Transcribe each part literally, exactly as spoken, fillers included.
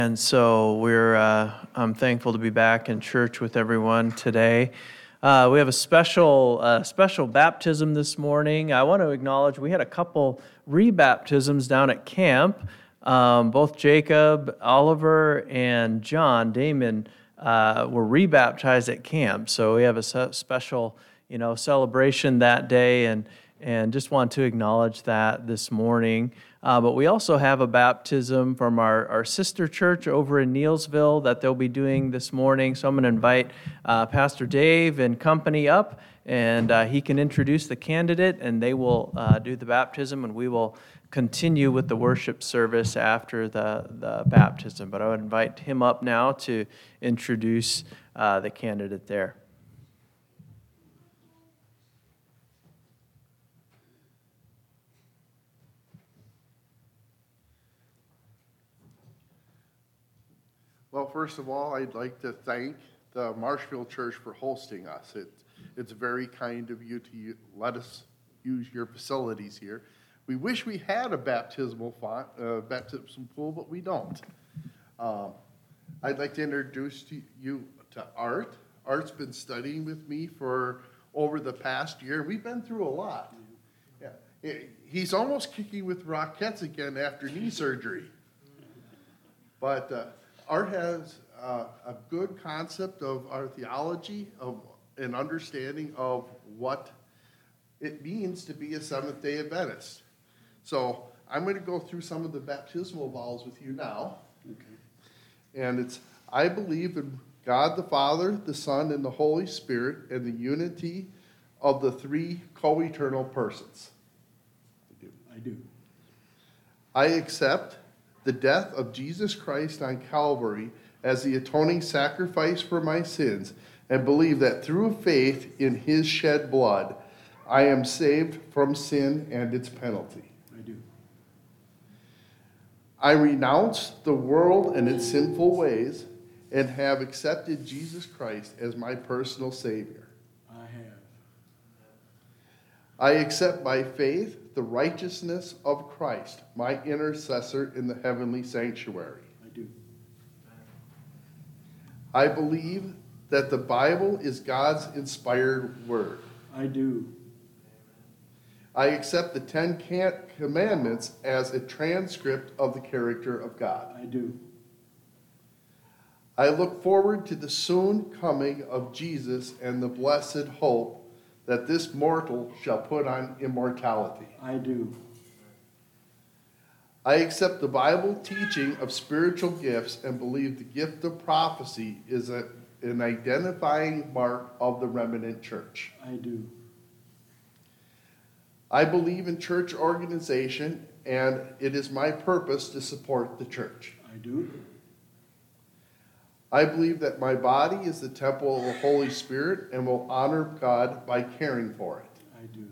And so we're uh, I'm thankful to be back in church with everyone today. Uh, we have a special uh, special baptism this morning. I want to acknowledge we had a couple rebaptisms down at camp. Um, both Jacob, Oliver, and John Damon uh, were rebaptized at camp. So we have a special, you know, celebration that day, and and just want to acknowledge that this morning. Uh, but we also have a baptism from our, our sister church over in Neilsville that they'll be doing this morning. So I'm going to invite uh, Pastor Dave and company up, and uh, he can introduce the candidate, and they will uh, do the baptism, and we will continue with the worship service after the, the baptism. But I would invite him up now to introduce uh, the candidate there. Well, first of all, I'd like to thank the Marshfield Church for hosting us. It, it's very kind of you to u- let us use your facilities here. We wish we had a baptismal font, uh, baptismal pool, but we don't. Um, I'd like to introduce to you to Art. Art's been studying with me for over the past year. We've been through a lot. Yeah. He's almost kicking with Rockettes again after knee surgery. But uh, Art has uh, a good concept of our theology, of an understanding of what it means to be a Seventh-day Adventist. So I'm going to go through some of the baptismal vows with you now. Okay. And it's, I believe in God the Father, the Son, and the Holy Spirit, and the unity of the three co-eternal persons. I do. I do. I accept the death of Jesus Christ on Calvary as the atoning sacrifice for my sins, and believe that through faith in his shed blood, I am saved from sin and its penalty. I do. I renounce the world and its sinful ways and have accepted Jesus Christ as my personal Savior. I have. I accept by faith the righteousness of Christ, my intercessor in the heavenly sanctuary. I do. I believe that the Bible is God's inspired word. I do. I accept the Ten Commandments as a transcript of the character of God. I do. I look forward to the soon coming of Jesus and the blessed hope that this mortal shall put on immortality. I do. I accept the Bible teaching of spiritual gifts and believe the gift of prophecy is a, an identifying mark of the remnant church. I do. I believe in church organization, and it is my purpose to support the church. I do. I believe that my body is the temple of the Holy Spirit and will honor God by caring for it. I do.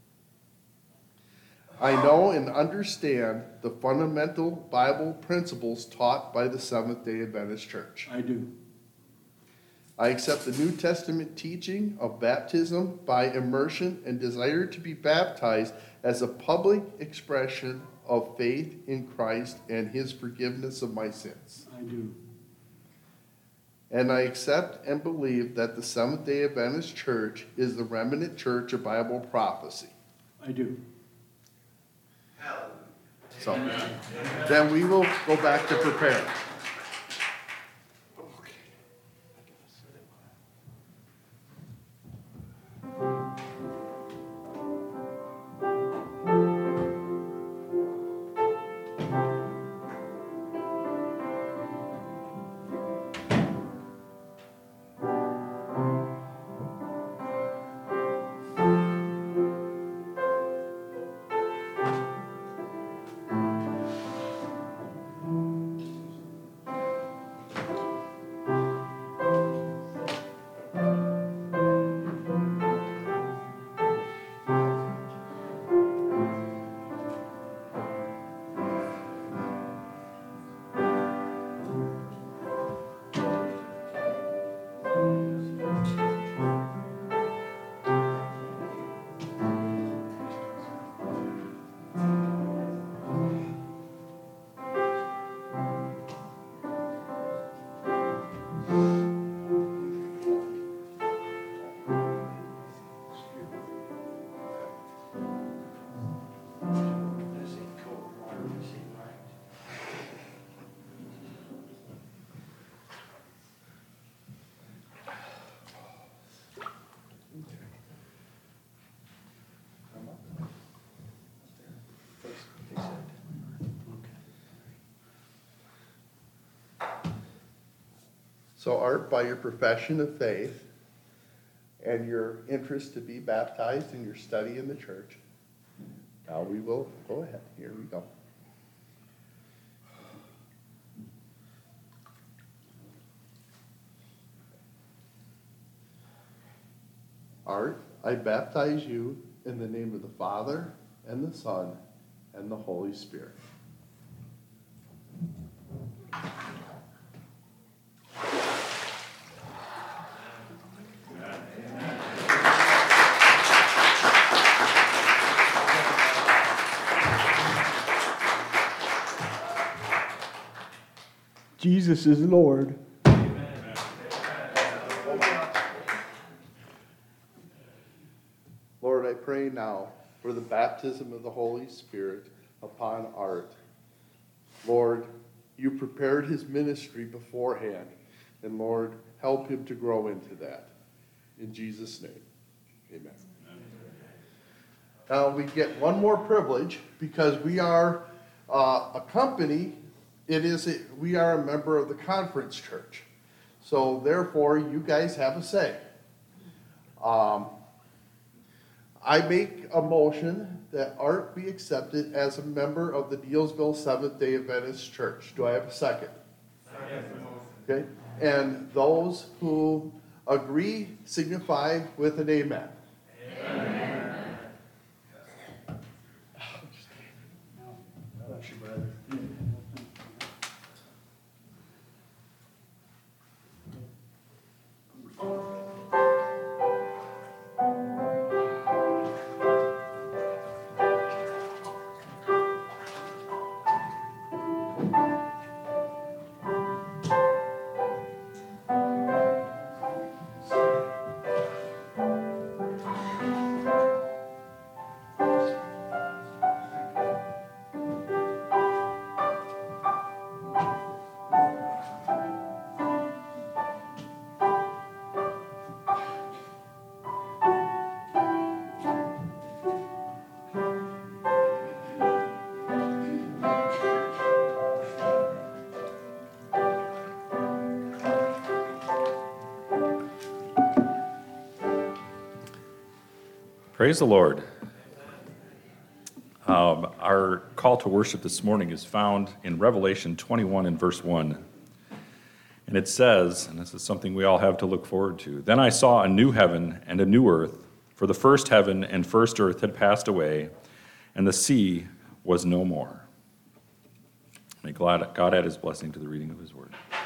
I know and understand the fundamental Bible principles taught by the Seventh-day Adventist Church. I do. I accept the New Testament teaching of baptism by immersion and desire to be baptized as a public expression of faith in Christ and his forgiveness of my sins. I do. And I accept and believe that the Seventh-day Adventist Church is the remnant church of Bible prophecy. I do. So, then we will go back to prepare. So Art, by your profession of faith and your interest to be baptized and your study in the church, now we will go ahead. Here we go. Art, I baptize you in the name of the Father, and the Son, and the Holy Spirit. Jesus is Lord. Lord, I pray now for the baptism of the Holy Spirit upon Art. Lord, you prepared his ministry beforehand, and Lord, help him to grow into that. In Jesus' name, amen. Now we get one more privilege because we are uh, a company. It is a, we are a member of the conference church, so therefore you guys have a say. Um, I make a motion that Art be accepted as a member of the Dealsville Seventh-day Adventist Church. Do I have a second? Second. Okay. And those who agree signify with an amen. Amen. Bless you, brother. Praise the Lord. Um, our call to worship this morning is found in Revelation twenty-one and verse one. And it says, and this is something we all have to look forward to, "Then I saw a new heaven and a new earth, for the first heaven and first earth had passed away, and the sea was no more." May God add his blessing to the reading of his word.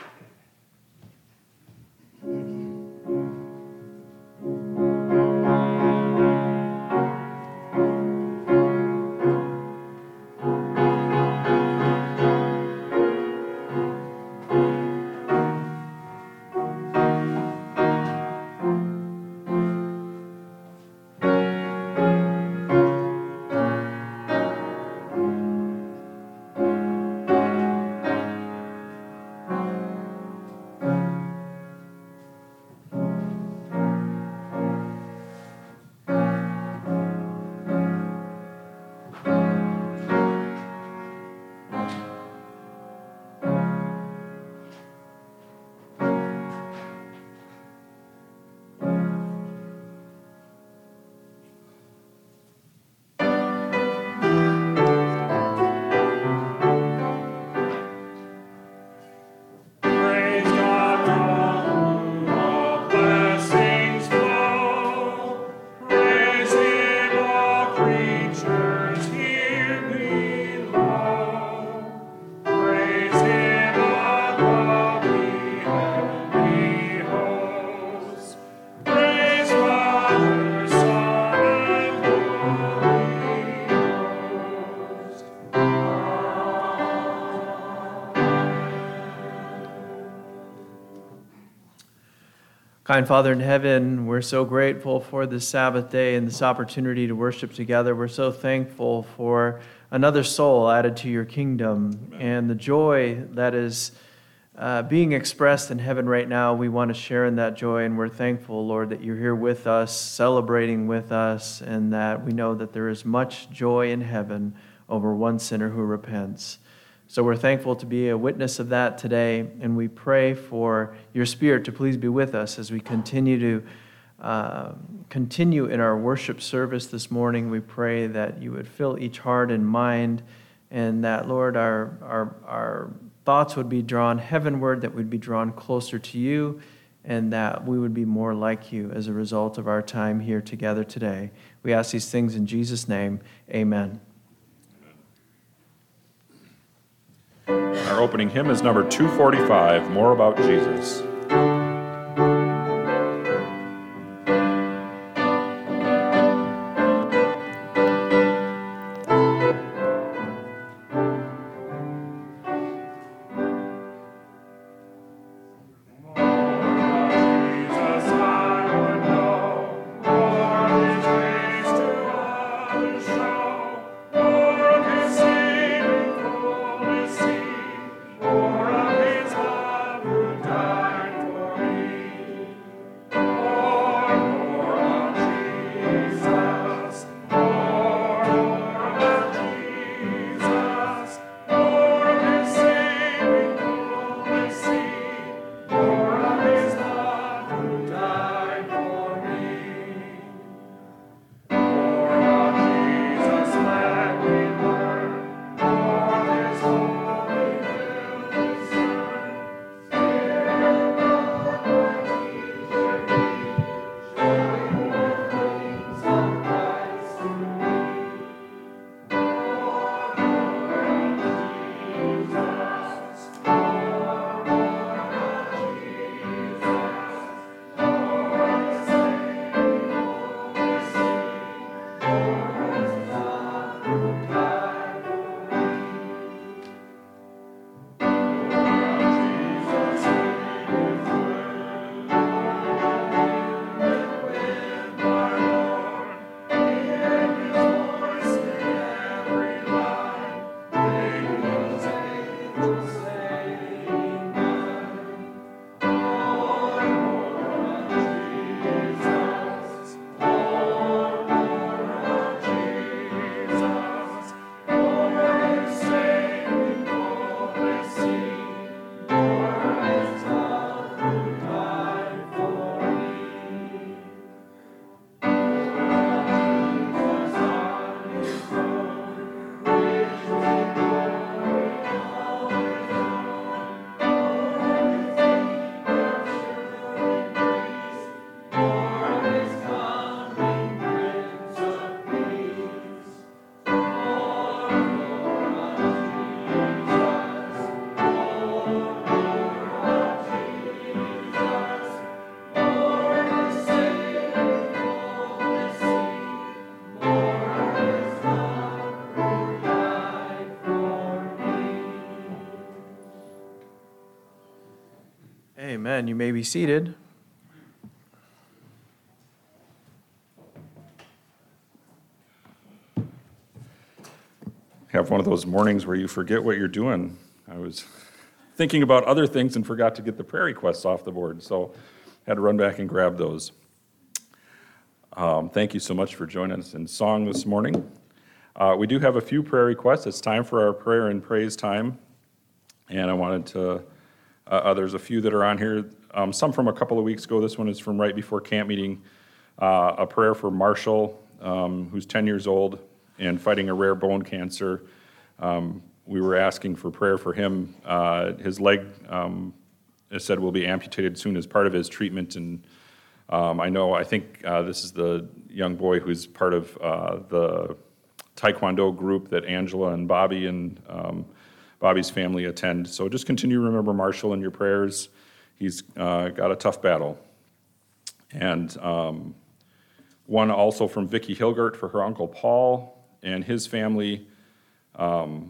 Kind Father in heaven, we're so grateful for this Sabbath day and this opportunity to worship together. We're so thankful for another soul added to your kingdom. Amen. And the joy that is uh, being expressed in heaven right now. We want to share in that joy, and we're thankful, Lord, that you're here with us, celebrating with us, and that we know that there is much joy in heaven over one sinner who repents. So we're thankful to be a witness of that today, and we pray for your Spirit to please be with us as we continue to uh, continue in our worship service this morning. We pray that you would fill each heart and mind, and that, Lord, our, our, our thoughts would be drawn heavenward, that we'd be drawn closer to you, and that we would be more like you as a result of our time here together today. We ask these things in Jesus' name. Amen. Our opening hymn is number two forty-five, More About Jesus. Amen. You may be seated. Have one of those mornings where you forget what you're doing. I was thinking about other things and forgot to get the prayer requests off the board, so had to run back and grab those. Um, thank you so much for joining us in song this morning. Uh, we do have a few prayer requests. It's time for our prayer and praise time, and I wanted to, uh, uh, there's a few that are on here, um, some from a couple of weeks ago. This one is from right before camp meeting, uh, a prayer for Marshall, um, who's ten years old and fighting a rare bone cancer. Um, we were asking for prayer for him. Uh, his leg, um, it said, will be amputated soon as part of his treatment, and um, I know, I think uh, this is the young boy who's part of uh, the Taekwondo group that Angela and Bobby and um, Bobby's family attend. So just continue to remember Marshall in your prayers. He's uh, got a tough battle. And um, one also from Vicki Hilgert for her Uncle Paul and his family. Um,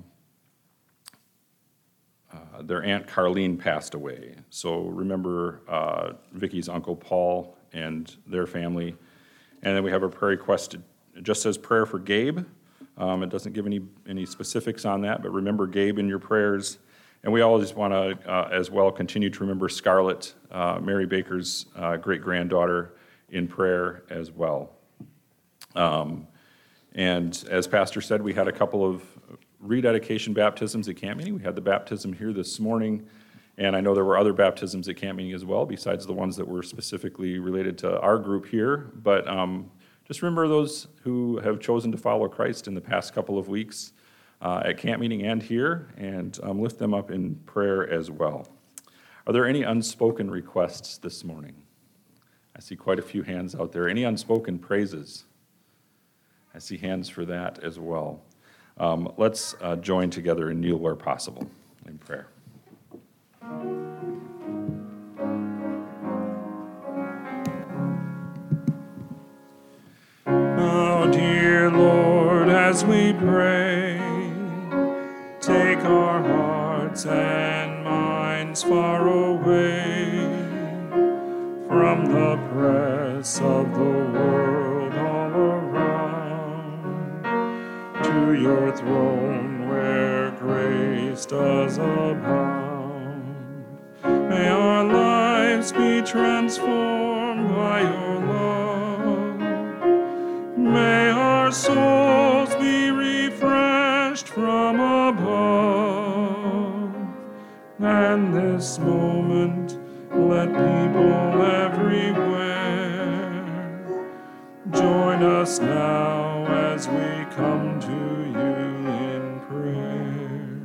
uh, their Aunt Carlene passed away. So remember uh, Vicki's Uncle Paul and their family. And then we have a prayer request. It just says prayer for Gabe. Um, it doesn't give any, any specifics on that, but remember Gabe in your prayers. And we all just want to, uh, as well, continue to remember Scarlett, uh, Mary Baker's uh, great-granddaughter, in prayer as well. Um, and as Pastor said, we had a couple of rededication baptisms at camp meeting. We had the baptism here this morning, and I know there were other baptisms at camp meeting as well, besides the ones that were specifically related to our group here. But um, just remember those who have chosen to follow Christ in the past couple of weeks uh, at camp meeting and here, and um, lift them up in prayer as well. Are there any unspoken requests this morning? I see quite a few hands out there. Any unspoken praises? I see hands for that as well. Um, let's uh, join together and kneel where possible in prayer. Oh, dear Lord, as we pray, take our hearts and minds far away from the press of the world all around, to your throne where grace does abound. May our lives be transformed by your love. May our souls be refreshed from above. And this moment, let people everywhere join us now as we come to you in prayer.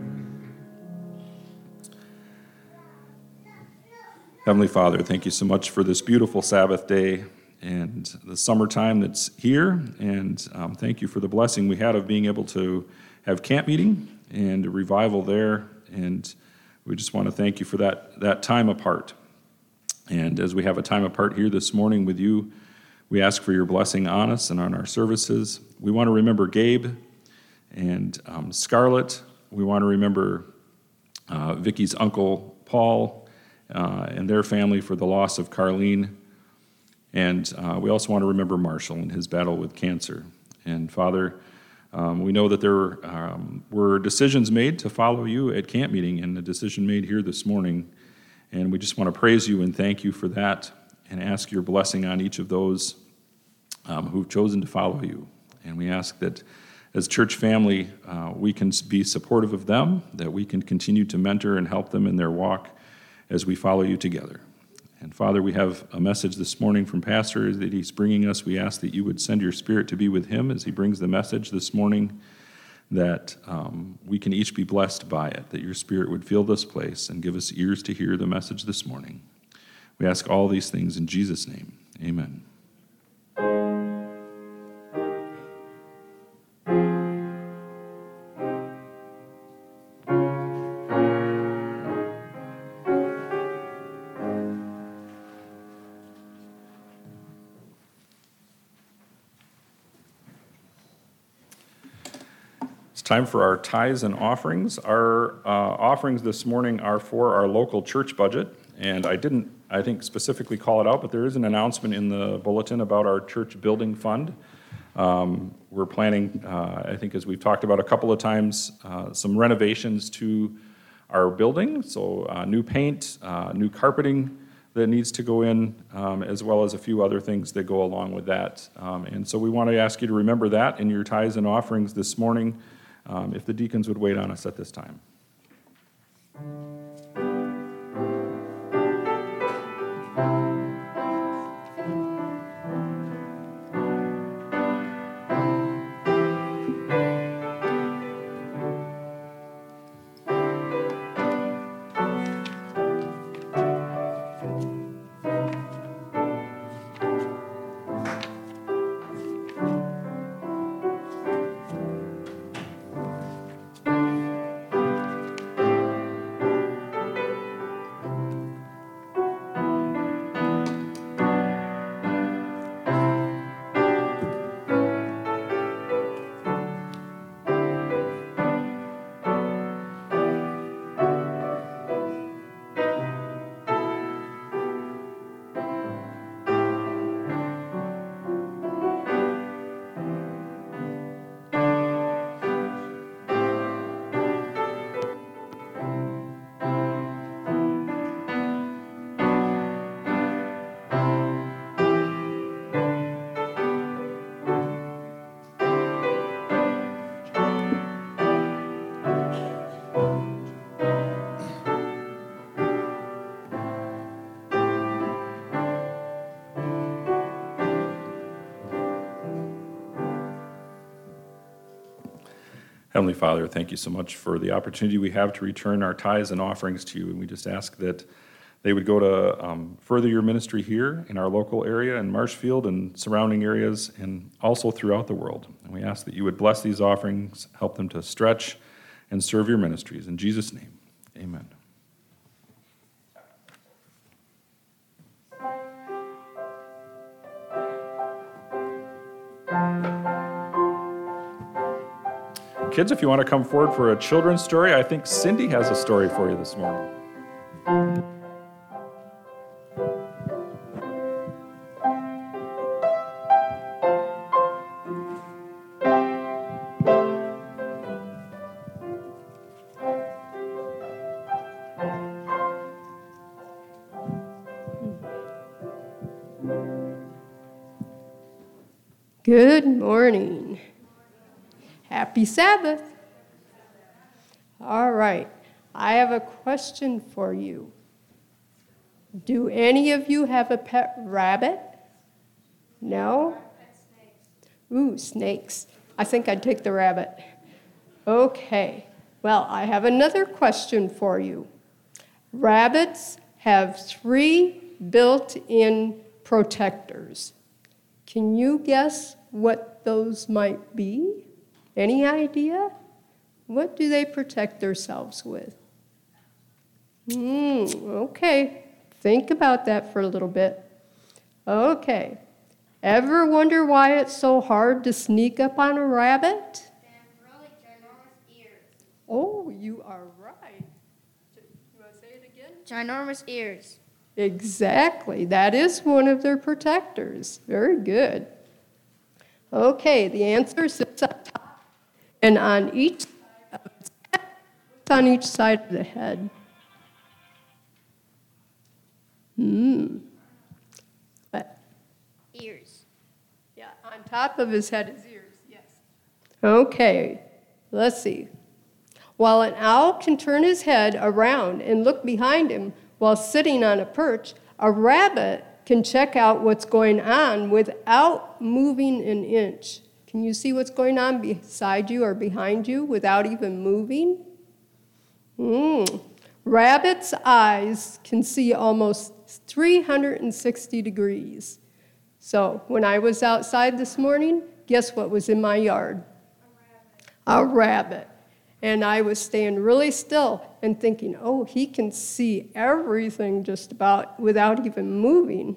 Heavenly Father, thank you so much for this beautiful Sabbath day and the summertime that's here, and um, thank you for the blessing we had of being able to have camp meeting and a revival there, and we just want to thank you for that, that time apart. And as we have a time apart here this morning with you, we ask for your blessing on us and on our services. We want to remember Gabe and um, Scarlett. We want to remember uh, Vicky's uncle, Paul, uh, and their family for the loss of Carlene. And uh, we also want to remember Marshall and his battle with cancer. And Father, um, we know that there um, were decisions made to follow you at camp meeting, and a decision made here this morning. And we just want to praise you and thank you for that, and ask your blessing on each of those um, who've chosen to follow you. And we ask that as church family, uh, we can be supportive of them, that we can continue to mentor and help them in their walk as we follow you together. And Father, we have a message this morning from Pastor that he's bringing us. We ask that you would send your Spirit to be with him as he brings the message this morning, that um, we can each be blessed by it, that your Spirit would fill this place and give us ears to hear the message this morning. We ask all these things in Jesus' name. Amen. Time for our tithes and offerings. Our uh, offerings this morning are for our local church budget, and I didn't, I think, specifically call it out, but there is an announcement in the bulletin about our church building fund. Um, we're planning, uh, I think as we've talked about a couple of times, uh, some renovations to our building, so uh, new paint, uh, new carpeting that needs to go in, um, as well as a few other things that go along with that. Um, and so we want to ask you to remember that in your tithes and offerings this morning. Um, if the deacons would wait on us at this time. Heavenly Father, thank you so much for the opportunity we have to return our tithes and offerings to you. And we just ask that they would go to um, further your ministry here in our local area in Marshfield and surrounding areas and also throughout the world. And we ask that you would bless these offerings, help them to stretch and serve your ministries. In Jesus' name, amen. Kids, if you want to come forward for a children's story, I think Cindy has a story for you this morning. Good morning. Happy Sabbath. All right, I have a question for you. Do any of you have a pet rabbit? No? Ooh, snakes. I think I'd take the rabbit. Okay, well, I have another question for you. Rabbits have three built-in protectors. Can you guess what those might be? Any idea? What do they protect themselves with? Hmm, okay, think about that for a little bit. Okay, ever wonder why it's so hard to sneak up on a rabbit? They have really ginormous ears. Oh, you are right. You want to say it again? Ginormous ears. Exactly, that is one of their protectors. Very good. Okay, the answer sits up top and on each side of its head. What's on each side of the head? Hmm. What? Ears. Yeah, on top of his head is ears, yes. Okay, let's see. While an owl can turn his head around and look behind him while sitting on a perch, a rabbit can check out what's going on without moving an inch. Can you see what's going on beside you or behind you without even moving? Mm. Rabbits' eyes can see almost three hundred sixty degrees. So when I was outside this morning, guess what was in my yard? A rabbit. A rabbit. And I was staying really still and thinking, oh, he can see everything just about without even moving.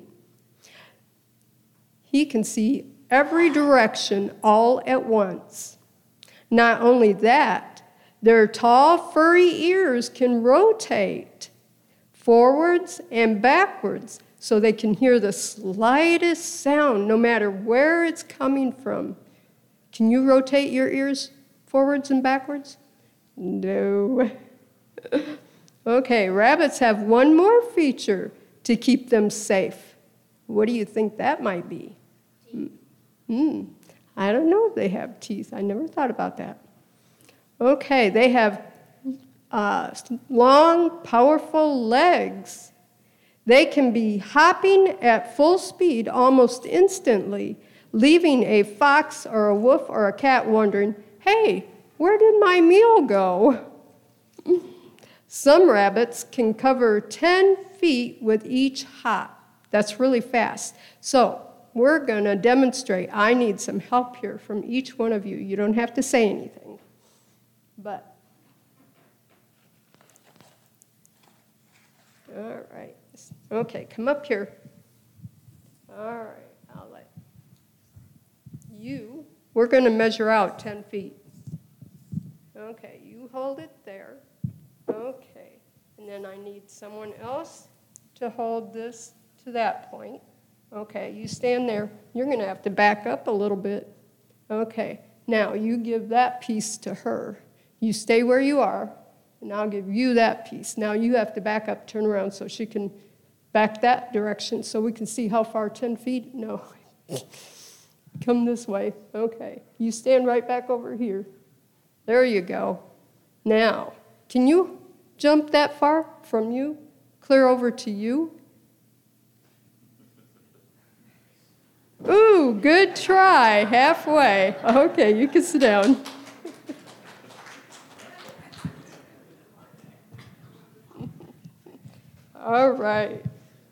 He can see every direction all at once. Not only that, their tall, furry ears can rotate forwards and backwards so they can hear the slightest sound no matter where it's coming from. Can you rotate your ears forwards and backwards? No. Okay, rabbits have one more feature to keep them safe. What do you think that might be? Teeth. Hmm. I don't know if they have teeth. I never thought about that. Okay, they have uh, long, powerful legs. They can be hopping at full speed almost instantly, leaving a fox or a wolf or a cat wondering, hey, where did my meal go? Some rabbits can cover ten feet with each hop. That's really fast. So we're going to demonstrate. I need some help here from each one of you. You don't have to say anything. But, all right. Okay, come up here. All right, I'll let you. We're going to measure out ten feet. Okay, you hold it there. Okay, and then I need someone else to hold this to that point. Okay, you stand there. You're going to have to back up a little bit. Okay, now you give that piece to her. You stay where you are, and I'll give you that piece. Now you have to back up, turn around so she can back that direction so we can see how far, ten feet? No. Come this way. Okay, you stand right back over here. There you go. Now, can you jump that far from you, clear over to you? Ooh, good try, halfway. Okay, you can sit down. All right.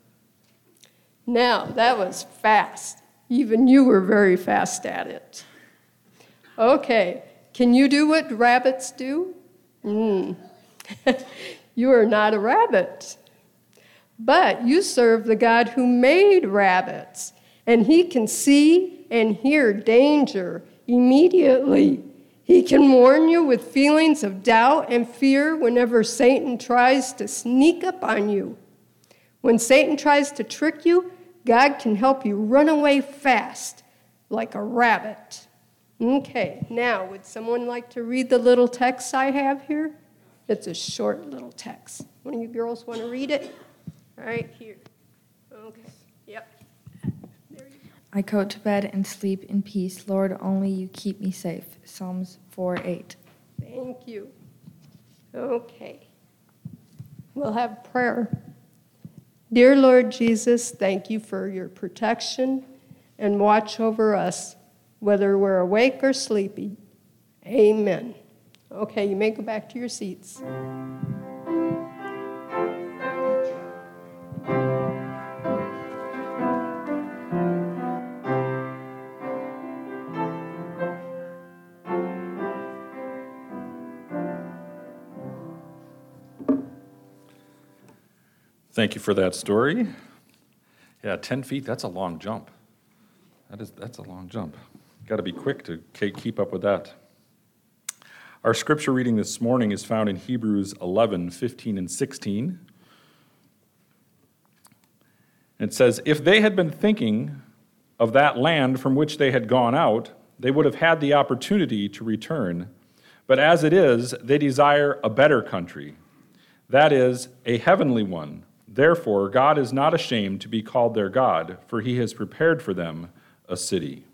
Now, that was fast. Even you were very fast at it. Okay, can you do what rabbits do? Mm. You are not a rabbit. But you serve the God who made rabbits, and he can see and hear danger immediately. He can warn you with feelings of doubt and fear whenever Satan tries to sneak up on you. When Satan tries to trick you, God can help you run away fast, like a rabbit. Okay, now, would someone like to read the little text I have here? It's a short little text. One of you girls want to read it? All right, here. Okay, yep. There you go. I go to bed and sleep in peace. Lord, only you keep me safe. Psalms four eight. Thank you. Okay. We'll have prayer. Dear Lord Jesus, thank you for your protection and watch over us, whether we're awake or sleepy. Amen. Okay, you may go back to your seats. Thank you for that story. Yeah, ten feet, that's a long jump. That is, that's a long jump. Got to be quick to keep up with that. Our scripture reading this morning is found in Hebrews eleven, fifteen, and sixteen. It says, if they had been thinking of that land from which they had gone out, they would have had the opportunity to return. But as it is, they desire a better country, that is, a heavenly one. Therefore, God is not ashamed to be called their God, for he has prepared for them a city.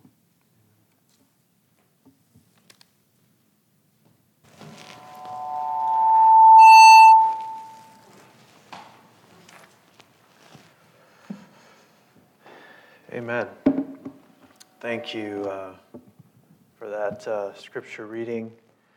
Amen. Thank you uh, for that uh, scripture reading.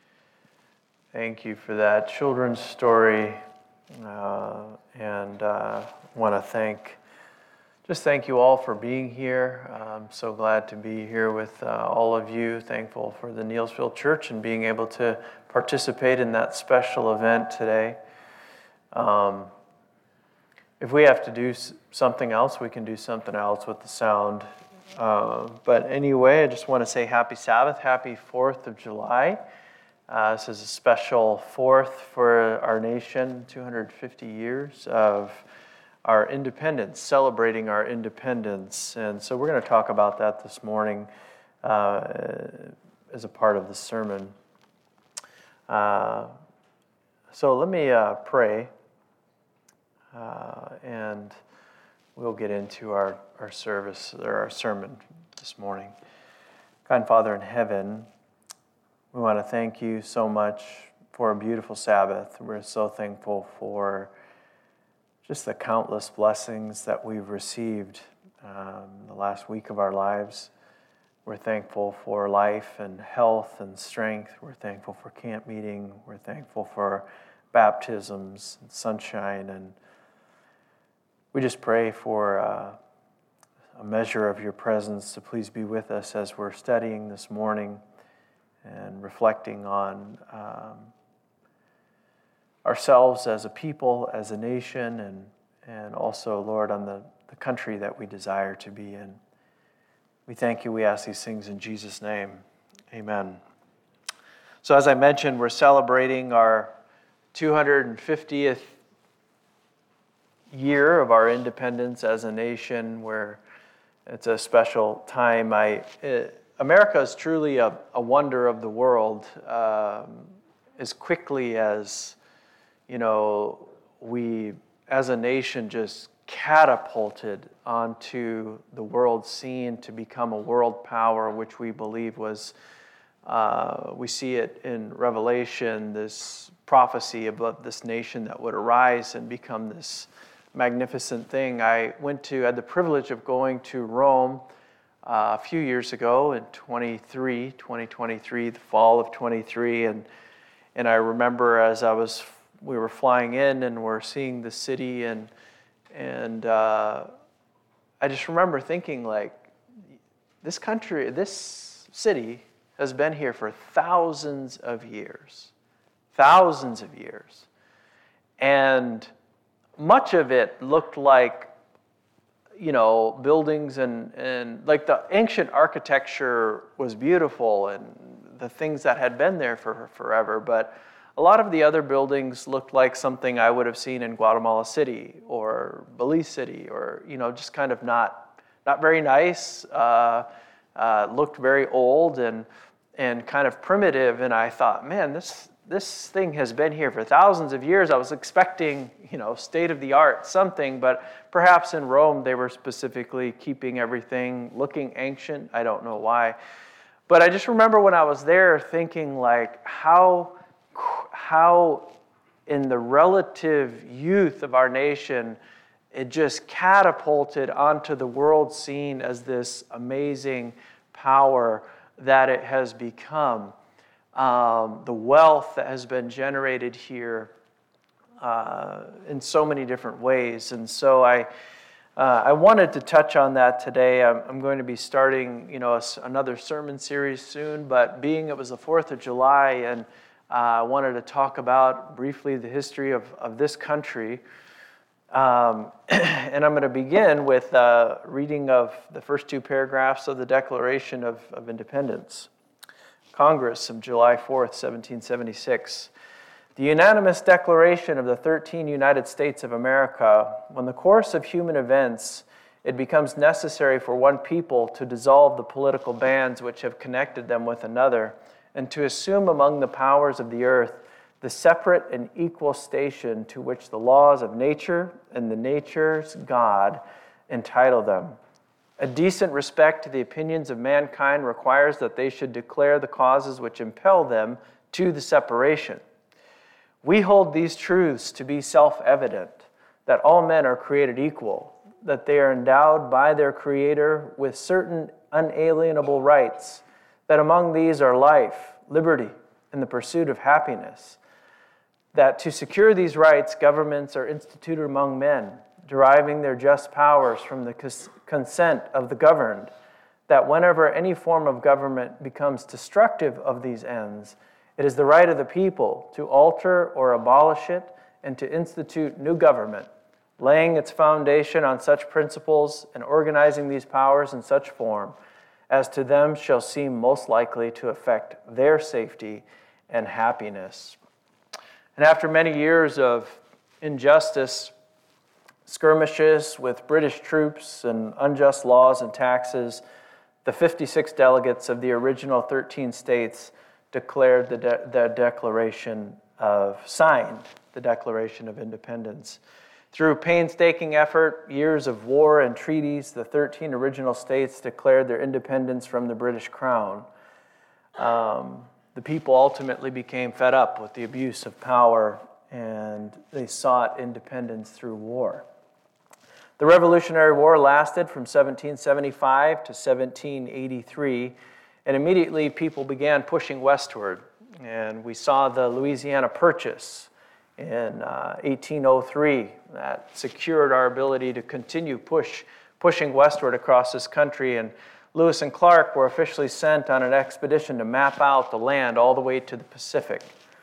Thank you for that children's story. Uh, and uh, want to thank, just thank you all for being here. I'm so glad to be here with uh, all of you. Thankful for the Neelsville Church and being able to participate in that special event today. Um, if we have to do something else, we can do something else with the sound. Uh, but anyway, I just want to say happy Sabbath, happy fourth of July. Uh, this is a special fourth for our nation, two hundred fifty years of our independence, celebrating our independence. And so we're going to talk about that this morning uh, as a part of the sermon. Uh, so let me uh, pray, uh, and we'll get into our, our service, or our sermon this morning. Kind Father in heaven, we want to thank you so much for a beautiful Sabbath. We're so thankful for just the countless blessings that we've received um, the last week of our lives. We're thankful for life and health and strength. We're thankful for camp meeting. We're thankful for baptisms and sunshine. And we just pray for uh, a measure of your presence to please be with us as we're studying this morning and reflecting on um, ourselves as a people, as a nation, and and also, Lord, on the, the country that we desire to be in. We thank you. We ask these things in Jesus' name. Amen. So as I mentioned, we're celebrating our two hundred fiftieth year of our independence as a nation, where it's a special time. I... It, America is truly a, a wonder of the world. Um, as quickly as, you know, we as a nation just catapulted onto the world scene to become a world power, which we believe was, uh, we see it in Revelation, this prophecy about this nation that would arise and become this magnificent thing. I went to, had the privilege of going to Rome Uh, a few years ago in twenty-three, twenty twenty-three, the fall of twenty-three, and and I remember as I was we were flying in and we're seeing the city, and and uh, I just remember thinking, like, this country, this city has been here for thousands of years, thousands of years, and much of it looked like, you know, buildings and, and like the ancient architecture was beautiful and the things that had been there for forever, but a lot of the other buildings looked like something I would have seen in Guatemala City or Belize City, or, you know, just kind of not not very nice, uh, uh, looked very old and and kind of primitive. And I thought, man, this this thing has been here for thousands of years. I was expecting, you know, state-of-the-art something, but perhaps in Rome they were specifically keeping everything looking ancient. I don't know why. But I just remember when I was there thinking, like, how how in the relative youth of our nation, it just catapulted onto the world scene as this amazing power that it has become. Um, the wealth that has been generated here uh, in so many different ways. And so I uh, I wanted to touch on that today. I'm, I'm going to be starting, you know, a, another sermon series soon, but being it was the fourth of July, and uh, I wanted to talk about briefly the history of, of this country. Um, and I'm going to begin with a reading of the first two paragraphs of the Declaration of, of Independence. Congress of July fourth, seventeen seventy-six. The unanimous declaration of the thirteen United States of America, when the course of human events, it becomes necessary for one people to dissolve the political bands which have connected them with another, and to assume among the powers of the earth the separate and equal station to which the laws of nature and the nature's God entitle them. A decent respect to the opinions of mankind requires that they should declare the causes which impel them to the separation. We hold these truths to be self-evident, that all men are created equal, that they are endowed by their Creator with certain unalienable rights, that among these are life, liberty, and the pursuit of happiness, that to secure these rights, governments are instituted among men, deriving their just powers from the consent of the governed, that whenever any form of government becomes destructive of these ends, it is the right of the people to alter or abolish it and to institute new government, laying its foundation on such principles and organizing these powers in such form as to them shall seem most likely to affect their safety and happiness. And after many years of injustice, skirmishes with British troops and unjust laws and taxes, the fifty-six delegates of the original thirteen states declared the, de- the Declaration of, signed the Declaration of Independence. Through painstaking effort, years of war and treaties, the thirteen original states declared their independence from the British Crown. Um, the people ultimately became fed up with the abuse of power, and they sought independence through war. The Revolutionary War lasted from seventeen seventy-five to seventeen eighty-three, and immediately people began pushing westward. And we saw the Louisiana Purchase in uh, eighteen oh three that secured our ability to continue push pushing westward across this country. And Lewis and Clark were officially sent on an expedition to map out the land all the way to the Pacific.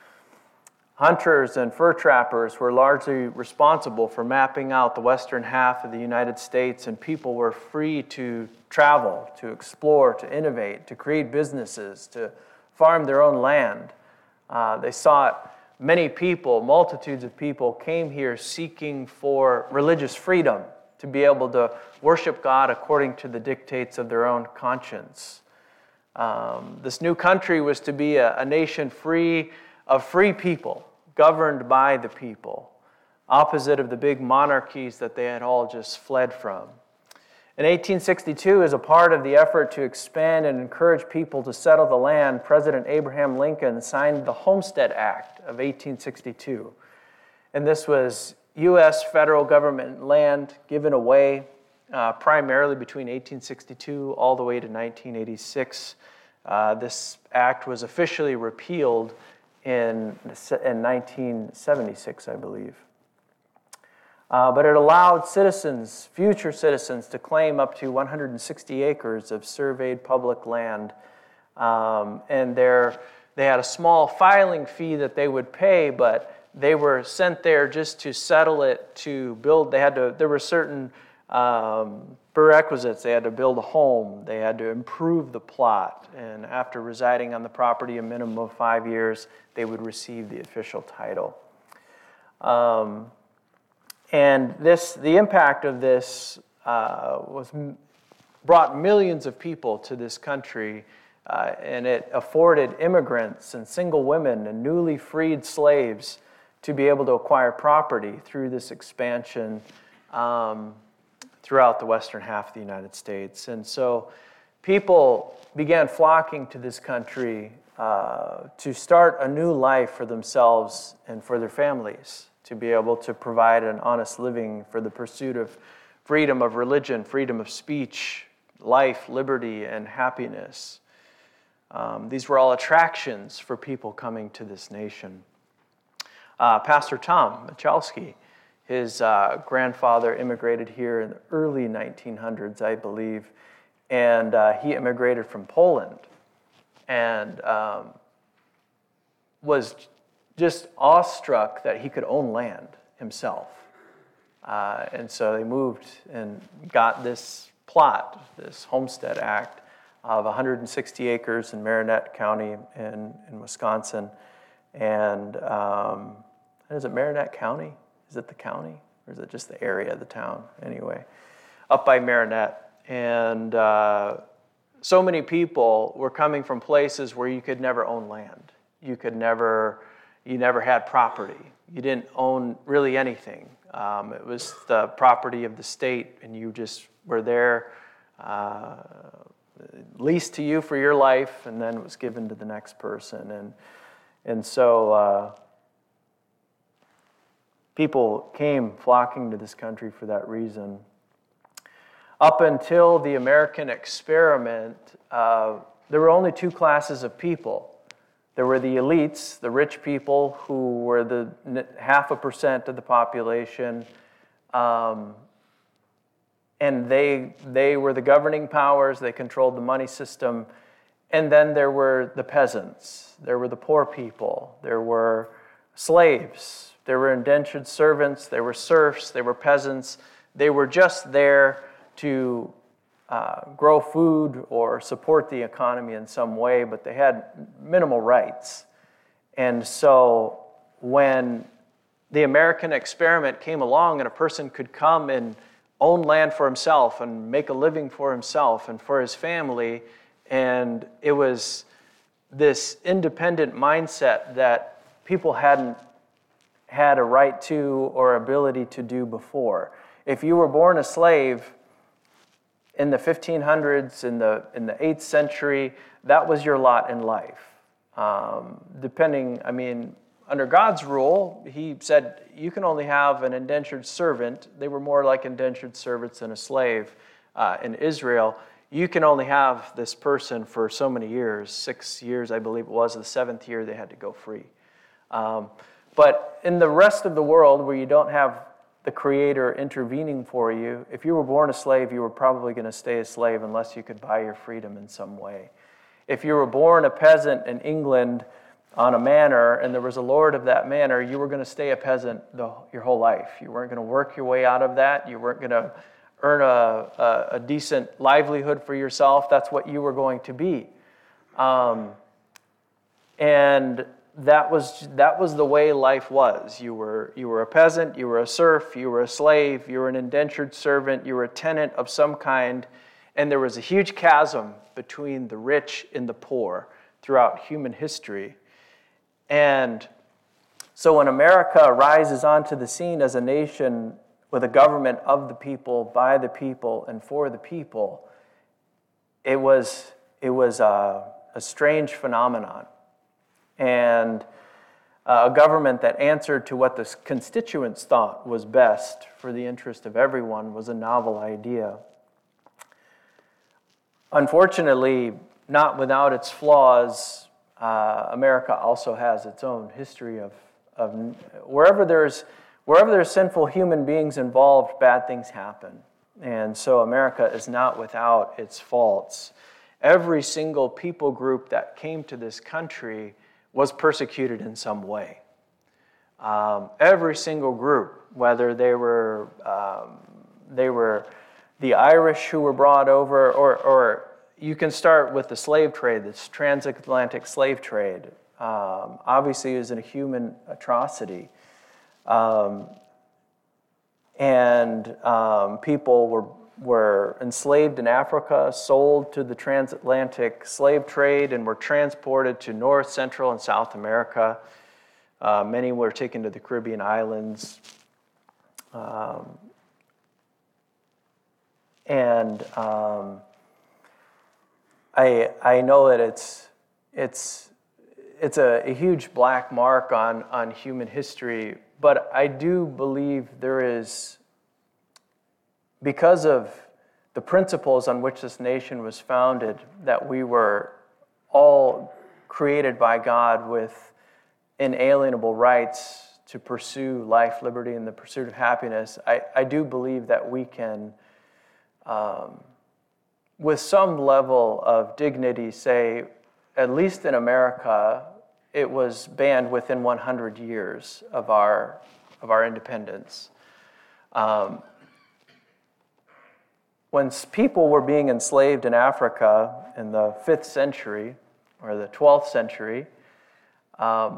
Hunters and fur trappers were largely responsible for mapping out the western half of the United States, and people were free to travel, to explore, to innovate, to create businesses, to farm their own land. Uh, they sought, many people, multitudes of people came here seeking for religious freedom, to be able to worship God according to the dictates of their own conscience. Um, this new country was to be a, a nation free of free people, governed by the people, opposite of the big monarchies that they had all just fled from. In eighteen sixty-two, as a part of the effort to expand and encourage people to settle the land, President Abraham Lincoln signed the Homestead Act of eighteen sixty-two. And this was U S federal government land given away uh, primarily between eighteen sixty-two all the way to nineteen eighty-six. Uh, this act was officially repealed in, in nineteen seventy-six, I believe. Uh, but it allowed citizens, future citizens, to claim up to one hundred sixty acres of surveyed public land. Um, and there, they had a small filing fee that they would pay, but they were sent there just to settle it, to build. They had to. There were certain um, prerequisites. They had to build a home. They had to improve the plot. And after residing on the property a minimum of five years, they would receive the official title. Um, And this, the impact of this uh, was brought millions of people to this country, uh, and it afforded immigrants and single women and newly freed slaves to be able to acquire property through this expansion um, throughout the western half of the United States. And so people began flocking to this country uh, to start a new life for themselves and for their families, to be able to provide an honest living for the pursuit of freedom of religion, freedom of speech, life, liberty, and happiness. Um, these were all attractions for people coming to this nation. Uh, Pastor Tom Michalski, his uh, grandfather immigrated here in the early nineteen hundreds, I believe, and uh, he immigrated from Poland and um, was just awestruck that he could own land himself. Uh, and so they moved and got this plot, this Homestead Act of one hundred sixty acres in Marinette County in, in Wisconsin. And um, is it Marinette County? Is it the county? Or is it just the area of the town? Anyway, up by Marinette. And uh, so many people were coming from places where you could never own land. You could never... You never had property. You didn't own really anything. Um, it was the property of the state, and you just were there, uh, leased to you for your life, and then it was given to the next person. And and so uh, people came flocking to this country for that reason. Up until the American experiment, uh, there were only two classes of people. There were the elites, the rich people who were the half a percent of the population, um, and they they were the governing powers. They controlled the money system. And then there were the peasants. There were the poor people. There were slaves. There were indentured servants. There were serfs. There were peasants. They were just there to Uh, grow food or support the economy in some way, but they had minimal rights. And so when the American experiment came along and a person could come and own land for himself and make a living for himself and for his family, and it was this independent mindset that people hadn't had a right to or ability to do before. If you were born a slave in the fifteen hundreds, in the in the eighth century, that was your lot in life. Um, depending, I mean, under God's rule, he said you can only have an indentured servant. They were more like indentured servants than a slave uh, in Israel. You can only have this person for so many years, six years, I believe it was. The seventh year, they had to go free. Um, but in the rest of the world, where you don't have the Creator intervening for you, if you were born a slave, you were probably going to stay a slave unless you could buy your freedom in some way. If you were born a peasant in England on a manor and there was a lord of that manor, you were going to stay a peasant the, your whole life. You weren't going to work your way out of that. You weren't going to earn a, a, a decent livelihood for yourself. That's what you were going to be. Um, and That was that was the way life was. You were you were a peasant, you were a serf, you were a slave, you were an indentured servant, you were a tenant of some kind, and there was a huge chasm between the rich and the poor throughout human history. And so when America rises onto the scene as a nation with a government of the people, by the people, and for the people, it was it was a, a strange phenomenon. And uh, a government that answered to what the constituents thought was best for the interest of everyone was a novel idea. Unfortunately, not without its flaws, uh, America also has its own history of, of wherever there's wherever there's sinful human beings involved, bad things happen. And so America is not without its faults. Every single people group that came to this country was persecuted in some way. Um, every single group, whether they were um, they were the Irish who were brought over, or, or you can start with the slave trade, this transatlantic slave trade. Um, obviously, it was a human atrocity. Um, and um, people were were enslaved in Africa, sold to the transatlantic slave trade, and were transported to North, Central, and South America. Uh, many were taken to the Caribbean islands. Um, and um, I I know that it's it's it's a, a huge black mark on, on human history, but I do believe there is, because of the principles on which this nation was founded, that we were all created by God with inalienable rights to pursue life, liberty, and the pursuit of happiness. I, I do believe that we can, um, with some level of dignity, say, at least in America, it was banned within one hundred years of our of our independence. Um, when people were being enslaved in Africa in the fifth century or the twelfth century, um,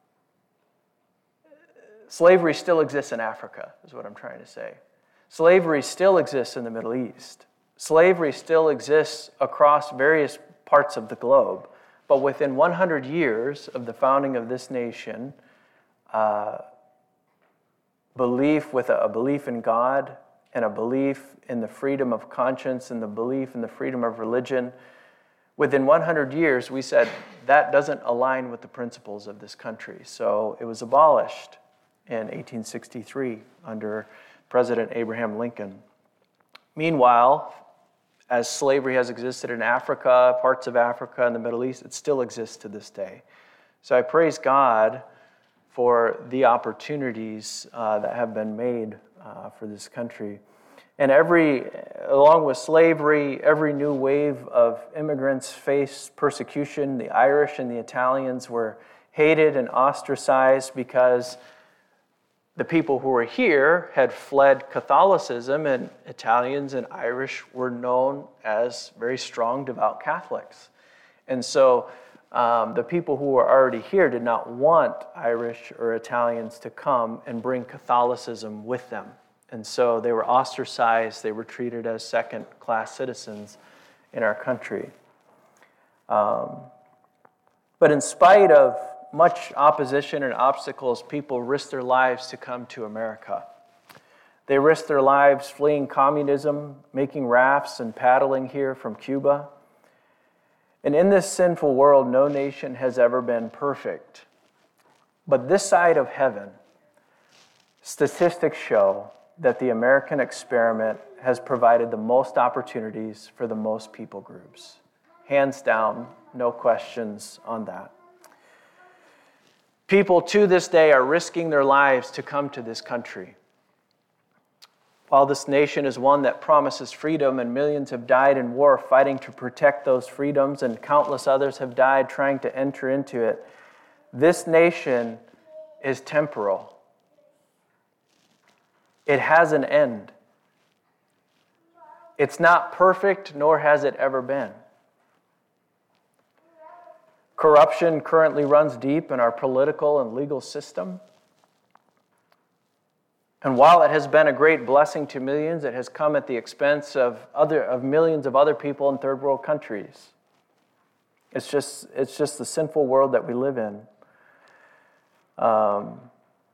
slavery still exists in Africa, is what I'm trying to say. Slavery still exists in the Middle East. Slavery still exists across various parts of the globe. But within one hundred years of the founding of this nation, uh, belief with a, a belief in God and a belief in the freedom of conscience and the belief in the freedom of religion, within one hundred years, we said that doesn't align with the principles of this country. So it was abolished in eighteen sixty-three under President Abraham Lincoln. Meanwhile, as slavery has existed in Africa, parts of Africa, and the Middle East, it still exists to this day. So I praise God for the opportunities uh, that have been made uh, for this country. And every, along with slavery, every new wave of immigrants faced persecution. The Irish and the Italians were hated and ostracized because the people who were here had fled Catholicism, and Italians and Irish were known as very strong, devout Catholics. And so um, the people who were already here did not want Irish or Italians to come and bring Catholicism with them. And so they were ostracized, they were treated as second-class citizens in our country. Um, but in spite of much opposition and obstacles, people risked their lives to come to America. They risked their lives fleeing communism, making rafts and paddling here from Cuba. And in this sinful world, no nation has ever been perfect. But this side of heaven, statistics show that the American experiment has provided the most opportunities for the most people groups. Hands down, no questions on that. People to this day are risking their lives to come to this country. While this nation is one that promises freedom, and millions have died in war fighting to protect those freedoms, and countless others have died trying to enter into it, this nation is temporal. It has an end. It's not perfect, nor has it ever been. Corruption currently runs deep in our political and legal system. And while it has been a great blessing to millions, it has come at the expense of other of millions of other people in third world countries. It's just it's just the sinful world that we live in. Um,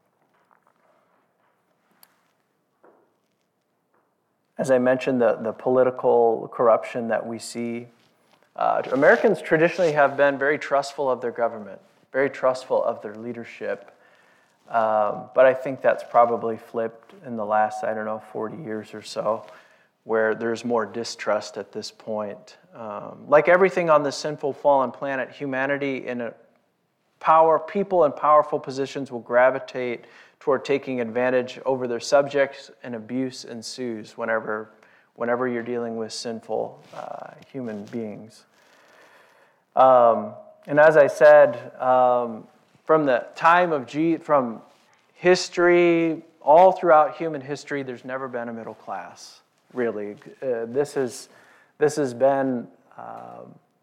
as I mentioned, the, the political corruption that we see. Uh, Americans traditionally have been very trustful of their government, very trustful of their leadership. Um, but I think that's probably flipped in the last, I don't know, forty years or so, where there's more distrust at this point. Um, like everything on this sinful, fallen planet, humanity in a power, people in powerful positions will gravitate toward taking advantage over their subjects, and abuse ensues whenever, whenever you're dealing with sinful uh, human beings. Um, and as I said, um, from the time of Je- from history, all throughout human history, there's never been a middle class. Really, uh, this is this has been uh,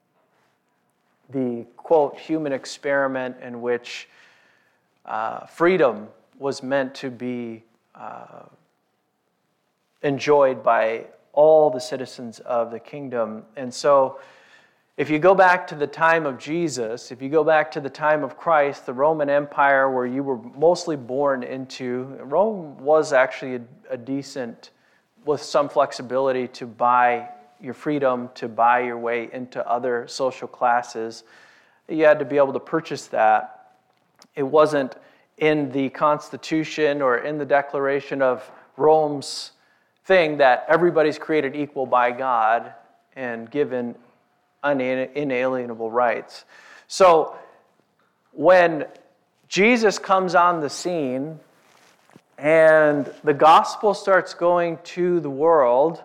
the quote human experiment in which uh, freedom was meant to be uh, enjoyed by all the citizens of the kingdom. And so, if you go back to the time of Jesus, if you go back to the time of Christ, the Roman Empire, where you were mostly born into, Rome was actually a, a decent, with some flexibility to buy your freedom, to buy your way into other social classes. You had to be able to purchase that. It wasn't in the Constitution or in the Declaration of Rome's thing that everybody's created equal by God and given inalienable rights. So when Jesus comes on the scene and the gospel starts going to the world,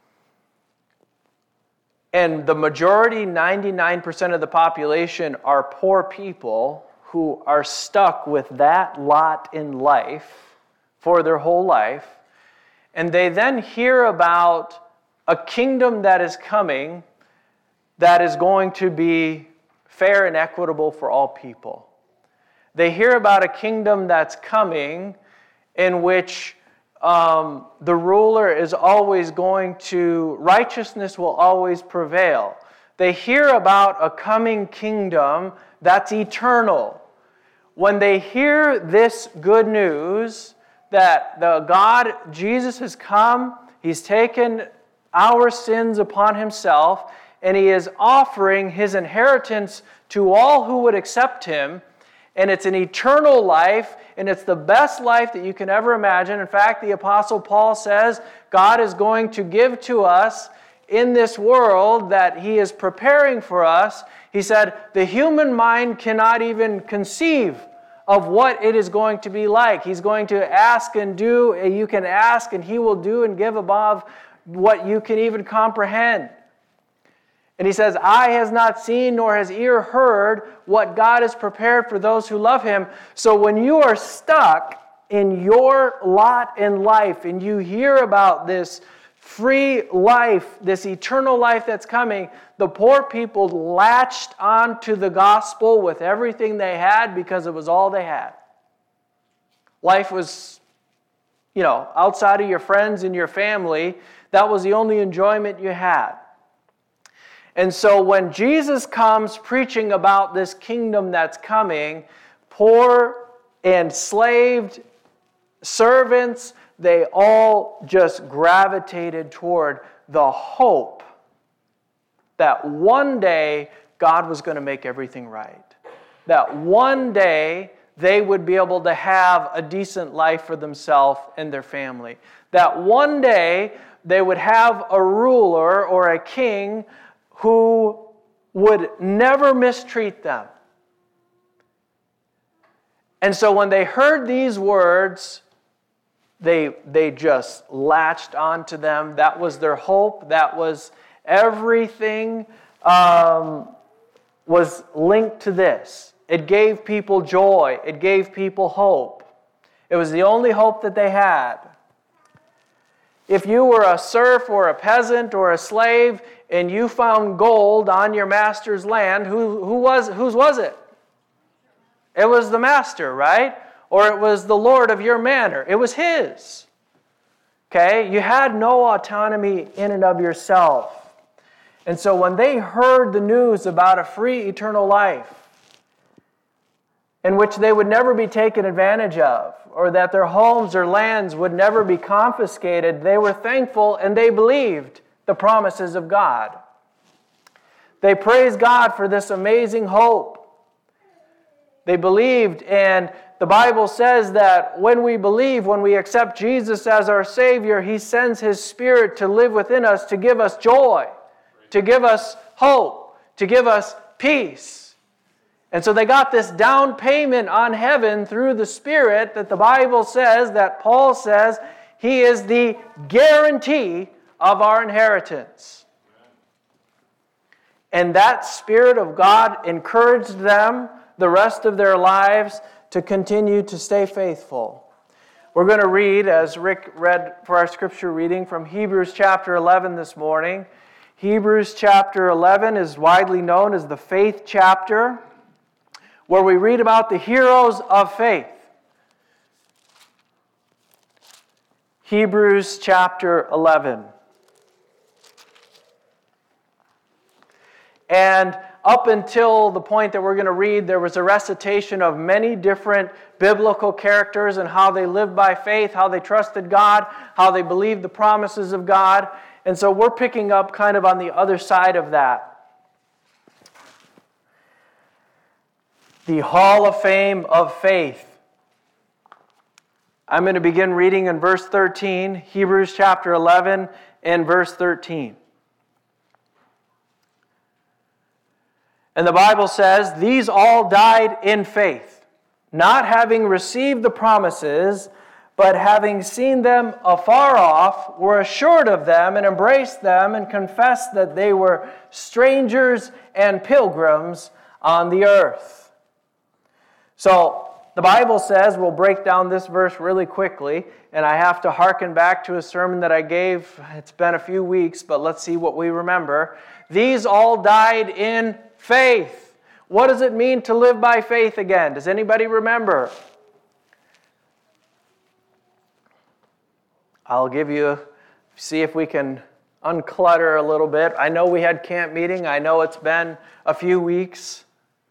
and the majority, ninety-nine percent of the population, are poor people who are stuck with that lot in life for their whole life, and they then hear about a kingdom that is coming that is going to be fair and equitable for all people. They hear about a kingdom that's coming in which um, the ruler is always going to, righteousness will always prevail. They hear about a coming kingdom that's eternal. When they hear this good news that the God, Jesus has come, He's taken our sins upon Himself, and He is offering His inheritance to all who would accept Him. And it's an eternal life, and it's the best life that you can ever imagine. In fact, the Apostle Paul says God is going to give to us in this world that He is preparing for us. He said, the human mind cannot even conceive of what it is going to be like. He's going to ask and do, you can ask and He will do and give above what you can even comprehend. And He says, eye has not seen nor has ear heard what God has prepared for those who love Him. So when you are stuck in your lot in life and you hear about this free life, this eternal life that's coming, the poor people latched onto the gospel with everything they had because it was all they had. Life was, you know, outside of your friends and your family, that was the only enjoyment you had. And so when Jesus comes preaching about this kingdom that's coming, poor, enslaved, servants, they all just gravitated toward the hope that one day God was going to make everything right. That one day they would be able to have a decent life for themselves and their family. That one day they would have a ruler or a king who would never mistreat them. And so when they heard these words, they, they just latched onto them. That was their hope. That was everything um, was linked to this. It gave people joy. It gave people hope. It was the only hope that they had. If you were a serf or a peasant or a slave and you found gold on your master's land, who, who was, whose was it? It was the master, right? Or it was the lord of your manor. It was his. Okay? You had no autonomy in and of yourself. And so when they heard the news about a free eternal life in which they would never be taken advantage of, or that their homes or lands would never be confiscated, they were thankful and they believed the promises of God. They praised God for this amazing hope. They believed, and The Bible says that when we believe, when we accept Jesus as our Savior, He sends His Spirit to live within us, to give us joy, to give us hope, to give us peace. And so they got this down payment on heaven through the Spirit that the Bible says, that Paul says, He is the guarantee of our inheritance. And that Spirit of God encouraged them the rest of their lives to continue to stay faithful. We're going to read, as Rick read for our scripture reading, from Hebrews chapter eleven this morning. Hebrews chapter eleven is widely known as the faith chapter, where we read about the heroes of faith. Hebrews chapter eleven. And up until the point that we're going to read, there was a recitation of many different biblical characters and how they lived by faith, how they trusted God, how they believed the promises of God. And so we're picking up kind of on the other side of that. The Hall of Fame of Faith. I'm going to begin reading in verse thirteen, Hebrews chapter eleven and verse thirteen. And the Bible says, "These all died in faith, not having received the promises, but having seen them afar off, were assured of them and embraced them and confessed that they were strangers and pilgrims on the earth." So the Bible says, we'll break down this verse really quickly, and I have to hearken back to a sermon that I gave. It's been a few weeks, but let's see what we remember. These all died in faith. What does it mean to live by faith again? Does anybody remember? I'll give you, see if we can unclutter a little bit. I know we had camp meeting. I know it's been a few weeks.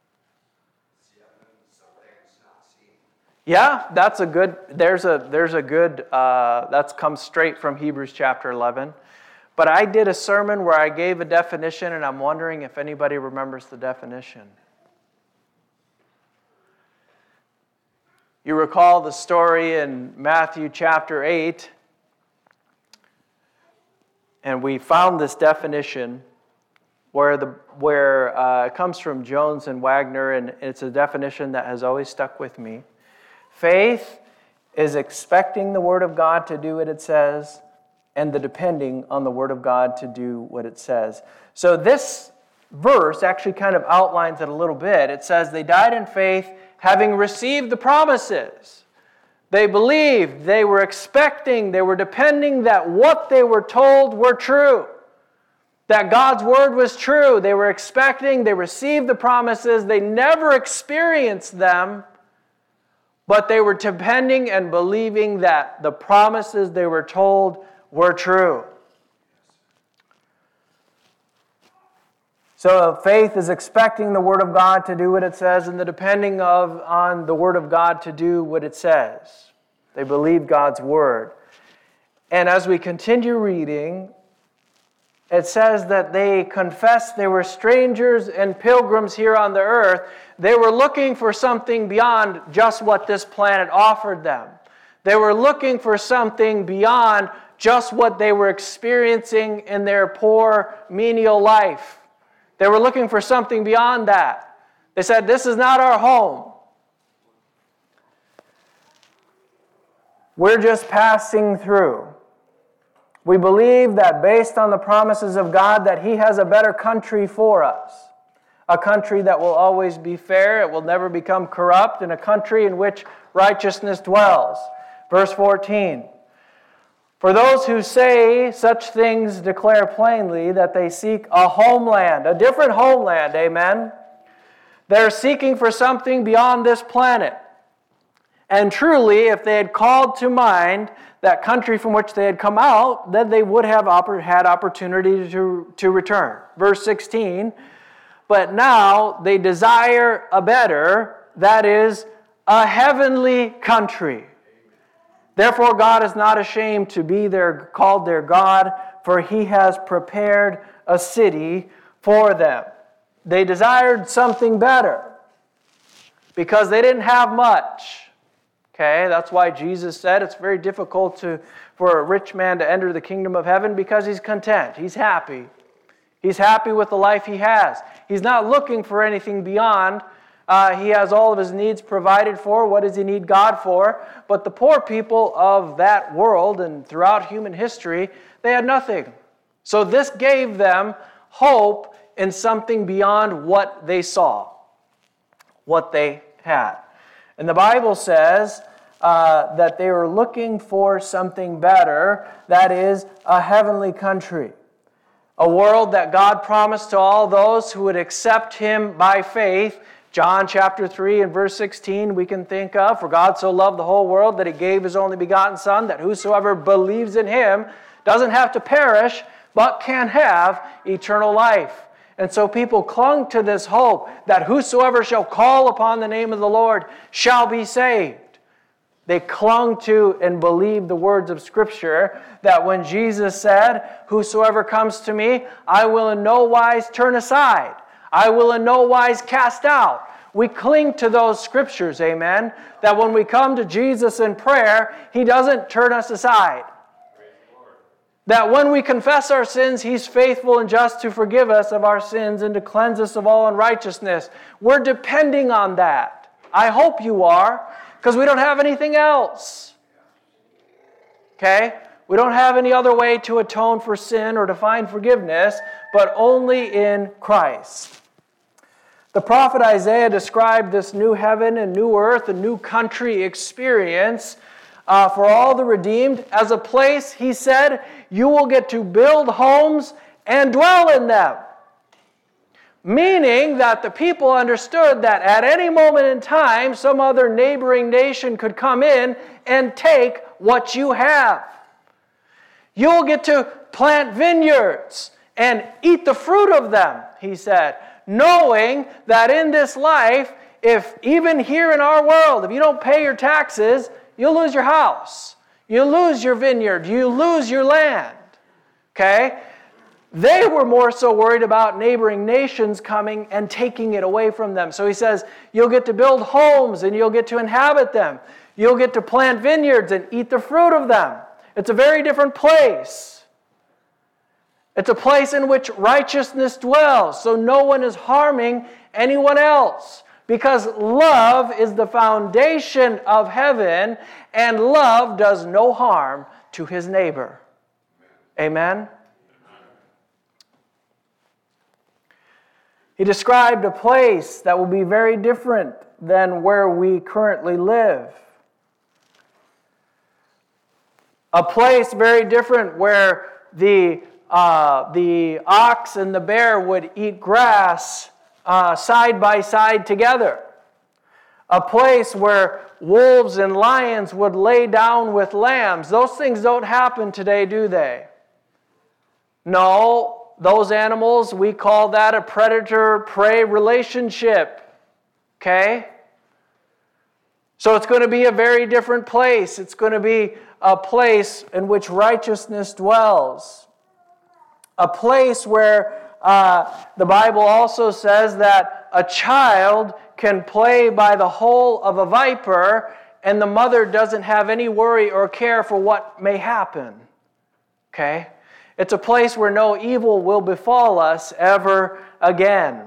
Yeah, that's a good, there's a, there's a good, uh, that's come straight from Hebrews chapter eleven. But I did a sermon where I gave a definition, and I'm wondering if anybody remembers the definition. You recall the story in Matthew chapter eight, and we found this definition where the where uh, it comes from Jones and Wagner, and it's a definition that has always stuck with me. Faith is expecting the Word of God to do what it says, and the depending on the Word of God to do what it says. So this verse actually kind of outlines it a little bit. It says, they died in faith, having received the promises. They believed, they were expecting, they were depending that what they were told were true. That God's Word was true. They were expecting, they received the promises, they never experienced them, but they were depending and believing that the promises they were told were true. So faith is expecting the Word of God to do what it says, and the depending of on the Word of God to do what it says. They believe God's Word. And as we continue reading, it says that they confessed they were strangers and pilgrims here on the earth. They were looking for something beyond just what this planet offered them. They were looking for something beyond just what they were experiencing in their poor, menial life. They were looking for something beyond that. They said, this is not our home. We're just passing through. We believe that based on the promises of God that He has a better country for us. A country that will always be fair, it will never become corrupt, and a country in which righteousness dwells. Verse fourteen. For those who say such things declare plainly that they seek a homeland, a different homeland, amen? They're seeking for something beyond this planet. And truly, if they had called to mind that country from which they had come out, then they would have had opportunity to, to return. Verse sixteen, but now they desire a better, that is, a heavenly country. Therefore, God is not ashamed to be their, called their God, for He has prepared a city for them. They desired something better because they didn't have much. Okay, that's why Jesus said it's very difficult to, for a rich man to enter the kingdom of heaven, because he's content. He's happy. He's happy with the life he has. He's not looking for anything beyond. Uh, he has all of his needs provided for. What does he need God for? But the poor people of that world and throughout human history, they had nothing. So this gave them hope in something beyond what they saw, what they had. And the Bible says uh, that they were looking for something better, that is, a heavenly country. A world that God promised to all those who would accept Him by faith. John chapter three and verse sixteen we can think of. For God so loved the whole world that He gave His only begotten Son, that whosoever believes in Him doesn't have to perish, but can have eternal life. And so people clung to this hope that whosoever shall call upon the name of the Lord shall be saved. They clung to and believed the words of Scripture that when Jesus said, whosoever comes to me, I will in no wise turn aside. I will in no wise cast out. We cling to those Scriptures, amen, that when we come to Jesus in prayer, He doesn't turn us aside. That when we confess our sins, He's faithful and just to forgive us of our sins and to cleanse us of all unrighteousness. We're depending on that. I hope you are, because we don't have anything else. Okay? We don't have any other way to atone for sin or to find forgiveness, but only in Christ. The prophet Isaiah described this new heaven and new earth, a new country experience Uh, for all the redeemed, as a place, he said, you will get to build homes and dwell in them. Meaning that the people understood that at any moment in time, some other neighboring nation could come in and take what you have. You'll get to plant vineyards and eat the fruit of them, he said, knowing that in this life, if even here in our world, if you don't pay your taxes, you'll lose your house. You lose your vineyard. You lose your land. Okay? They were more so worried about neighboring nations coming and taking it away from them. So he says, you'll get to build homes and you'll get to inhabit them. You'll get to plant vineyards and eat the fruit of them. It's a very different place. It's a place in which righteousness dwells, so no one is harming anyone else. Because love is the foundation of heaven, and love does no harm to his neighbor. Amen? He described a place that will be very different than where we currently live. A place very different where the, uh, the ox and the bear would eat grass Uh, side by side together. A place where wolves and lions would lay down with lambs. Those things don't happen today, do they? No, those animals, we call that a predator-prey relationship. Okay? So it's going to be a very different place. It's going to be a place in which righteousness dwells. A place where Uh, the Bible also says that a child can play by the hole of a viper and the mother doesn't have any worry or care for what may happen. Okay? It's a place where no evil will befall us ever again.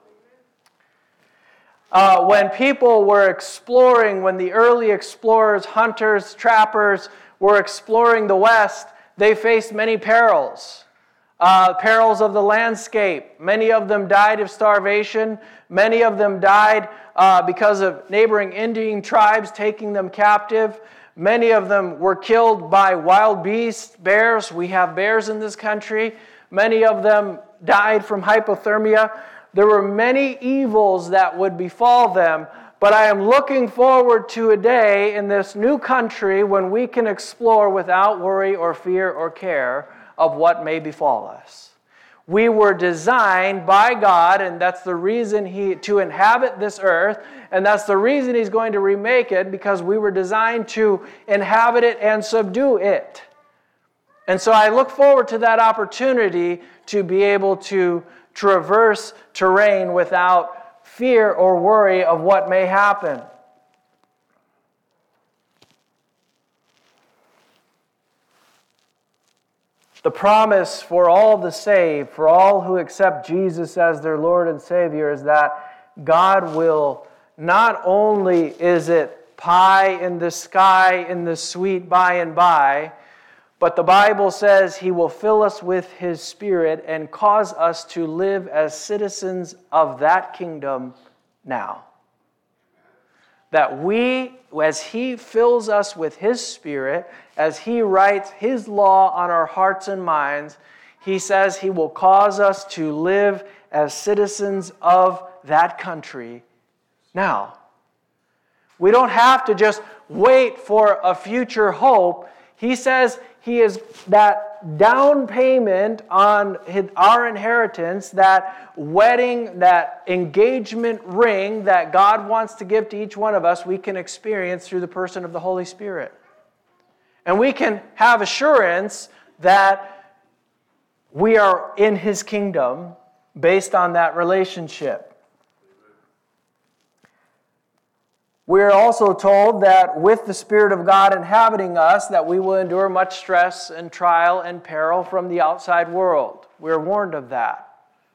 Uh, when people were exploring, when the early explorers, hunters, trappers were exploring the West, they faced many perils. Uh, perils of the landscape. Many of them died of starvation. Many of them died uh, because of neighboring Indian tribes taking them captive. Many of them were killed by wild beasts, bears. We have bears in this country. Many of them died from hypothermia. There were many evils that would befall them. But I am looking forward to a day in this new country when we can explore without worry or fear or care of what may befall us. We were designed by God, and that's the reason He to inhabit this earth, and that's the reason He's going to remake it, because we were designed to inhabit it and subdue it. And so I look forward to that opportunity to be able to traverse terrain without fear or worry of what may happen. The promise for all the saved, for all who accept Jesus as their Lord and Savior, is that God will, not only is it pie in the sky in the sweet by and by, but the Bible says He will fill us with His Spirit and cause us to live as citizens of that kingdom now. That we, as He fills us with His Spirit, as He writes His law on our hearts and minds, He says He will cause us to live as citizens of that country now. We don't have to just wait for a future hope. He says He is that down payment on his, our inheritance, that wedding, that engagement ring that God wants to give to each one of us, we can experience through the person of the Holy Spirit. And we can have assurance that we are in His kingdom based on that relationship. We're also told that with the Spirit of God inhabiting us, that we will endure much stress and trial and peril from the outside world. We're warned of that.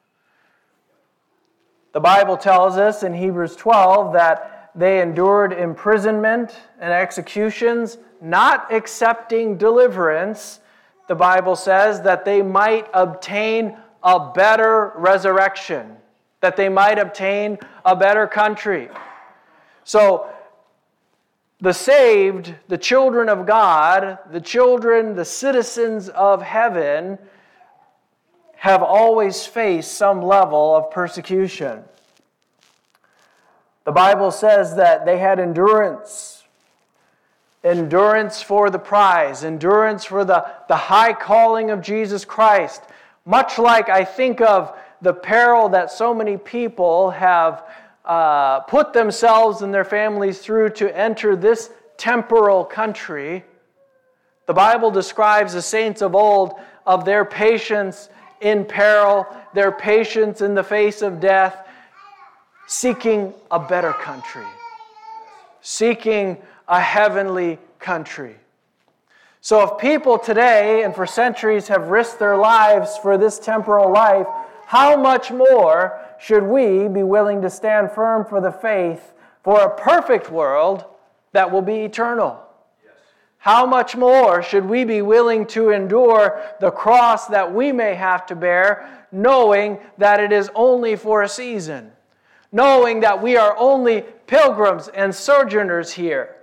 The Bible tells us in Hebrews twelve that they endured imprisonment and executions, not accepting deliverance. The Bible says that they might obtain a better resurrection, that they might obtain a better country. So, the saved, the children of God, the children, the citizens of heaven, have always faced some level of persecution. The Bible says that they had endurance. Endurance for the prize, endurance for the, the high calling of Jesus Christ. Much like I think of the peril that so many people have Uh, put themselves and their families through to enter this temporal country. The Bible describes the saints of old of their patience in peril, their patience in the face of death, seeking a better country, seeking a heavenly country. So if people today and for centuries have risked their lives for this temporal life, how much more should we be willing to stand firm for the faith for a perfect world that will be eternal? Yes. How much more should we be willing to endure the cross that we may have to bear, knowing that it is only for a season, knowing that we are only pilgrims and sojourners here?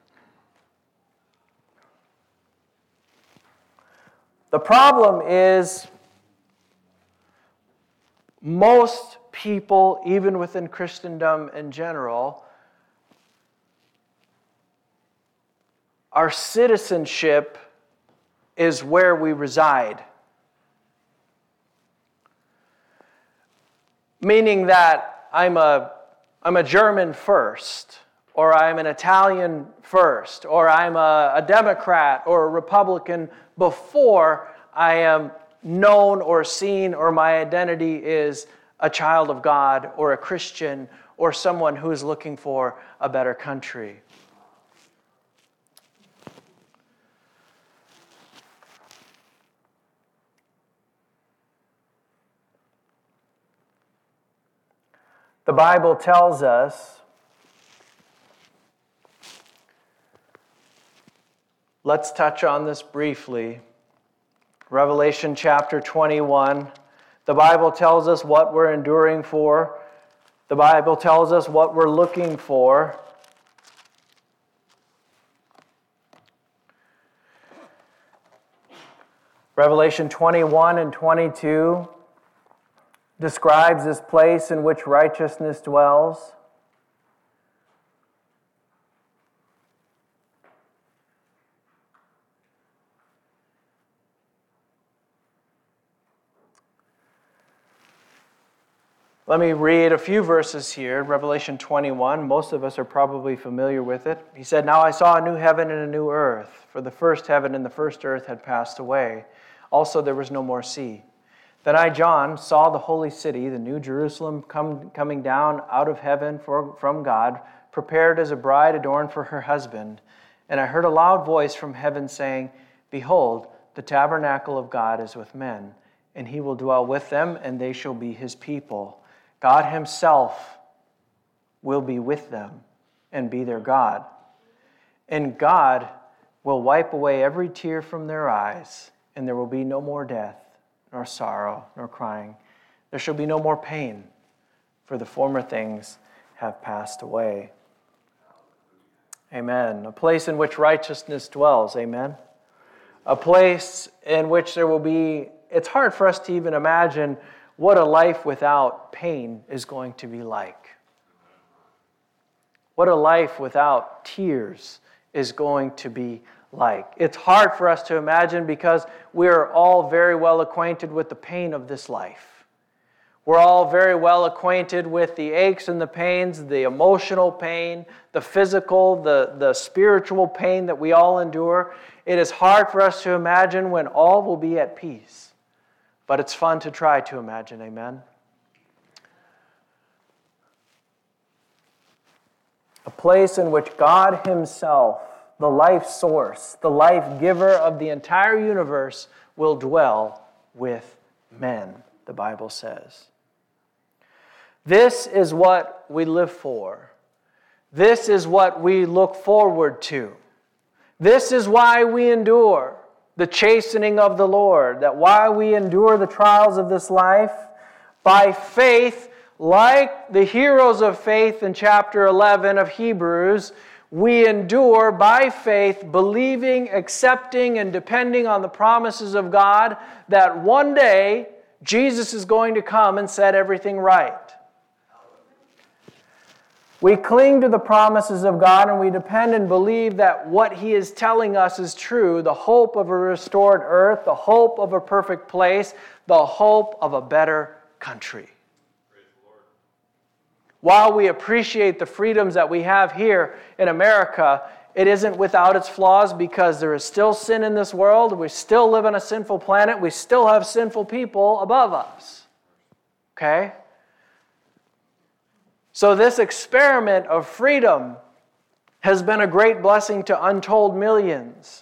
The problem is most people, even within Christendom in general, our citizenship is where we reside. Meaning that I'm a, I'm a German first, or I'm an Italian first, or I'm a, a Democrat or a Republican before I am known or seen, or my identity is a child of God or a Christian or someone who is looking for a better country. The Bible tells us, let's touch on this briefly. Revelation chapter twenty-one. The Bible tells us what we're enduring for. The Bible tells us what we're looking for. Revelation twenty-one and twenty-two describes this place in which righteousness dwells. Let me read a few verses here. Revelation twenty-one, most of us are probably familiar with it. He said, "Now I saw a new heaven and a new earth, for the first heaven and the first earth had passed away. Also there was no more sea. Then I, John, saw the holy city, the new Jerusalem, come, coming down out of heaven for, from God, prepared as a bride adorned for her husband. And I heard a loud voice from heaven saying, 'Behold, The tabernacle of God is with men, and he will dwell with them, and they shall be his people. God himself will be with them and be their God. And God will wipe away every tear from their eyes, and there will be no more death, nor sorrow, nor crying. There shall be no more pain, for the former things have passed away. Amen. A place in which righteousness dwells. Amen. A place in which there will be, it's hard for us to even imagine what a life without pain is going to be like. What a life without tears is going to be like. It's hard for us to imagine because we're all very well acquainted with the pain of this life. We're all very well acquainted with the aches and the pains, the emotional pain, the physical, the, the spiritual pain that we all endure. It is hard for us to imagine when all will be at peace. But it's fun to try to imagine, amen? A place in which God himself, the life source, the life giver of the entire universe, will dwell with men, the Bible says. This is what we live for. This is what we look forward to. This is why we endure the chastening of the Lord, that why we endure the trials of this life, by faith, like the heroes of faith in chapter eleven of Hebrews, we endure by faith, believing, accepting, and depending on the promises of God that one day Jesus is going to come and set everything right. We cling to the promises of God and we depend and believe that what He is telling us is true, the hope of a restored earth, the hope of a perfect place, the hope of a better country. While we appreciate the freedoms that we have here in America, it isn't without its flaws because there is still sin in this world. We still live on a sinful planet. We still have sinful people above us. Okay? So this experiment of freedom has been a great blessing to untold millions.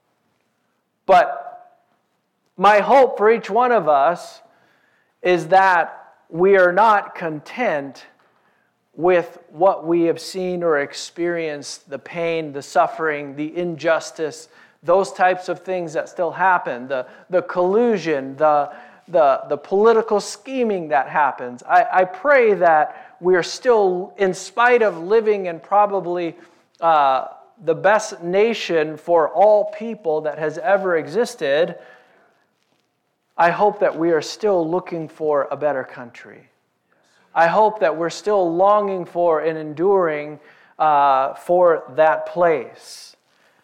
But my hope for each one of us is that we are not content with what we have seen or experienced, the pain, the suffering, the injustice, those types of things that still happen, the, the collusion, the, the, the political scheming that happens. I, I pray that we are still, in spite of living in probably uh, the best nation for all people that has ever existed, I hope that we are still looking for a better country. I hope that we're still longing for and enduring uh, for that place.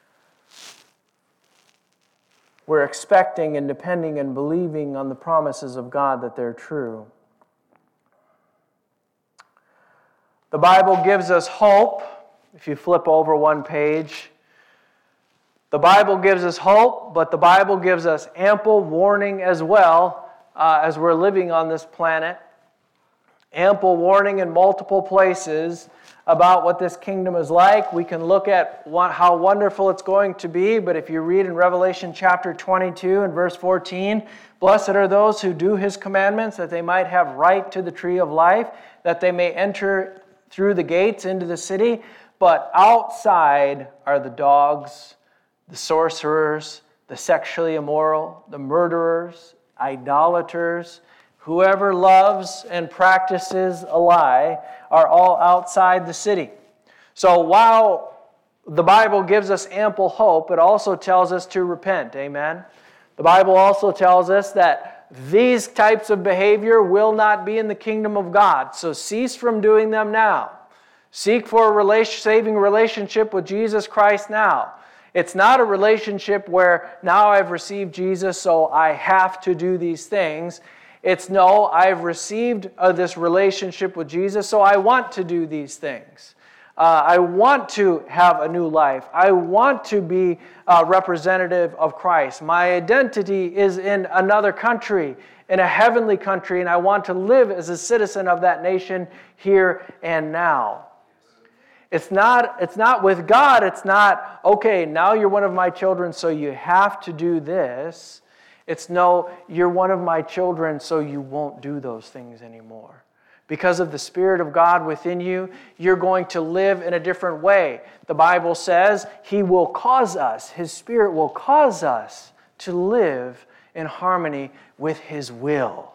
We're expecting and depending and believing on the promises of God that they're true. The Bible gives us hope. If you flip over one page, the Bible gives us hope, but the Bible gives us ample warning as well uh, as we're living on this planet. Ample warning in multiple places about what this kingdom is like. We can look at what, how wonderful it's going to be, but if you read in Revelation chapter twenty-two and verse fourteen, blessed are those who do His commandments, that they might have right to the tree of life, that they may enter through the gates into the city, but outside are the dogs, the sorcerers, the sexually immoral, the murderers, idolaters, whoever loves and practices a lie are all outside the city. So while the Bible gives us ample hope, it also tells us to repent. Amen? The Bible also tells us that these types of behavior will not be in the kingdom of God. So cease from doing them now. Seek for a relation, saving relationship with Jesus Christ now. It's not a relationship where now I've received Jesus, so I have to do these things. It's no, I've received uh, this relationship with Jesus, so I want to do these things. Uh, I want to have a new life. I want to be a representative of Christ. My identity is in another country, in a heavenly country, and I want to live as a citizen of that nation here and now. It's not, it's not with God, it's not, okay, now you're one of my children, so you have to do this. It's no, you're one of my children, so you won't do those things anymore. Because of the Spirit of God within you, you're going to live in a different way. The Bible says He will cause us, His Spirit will cause us to live in harmony with His will.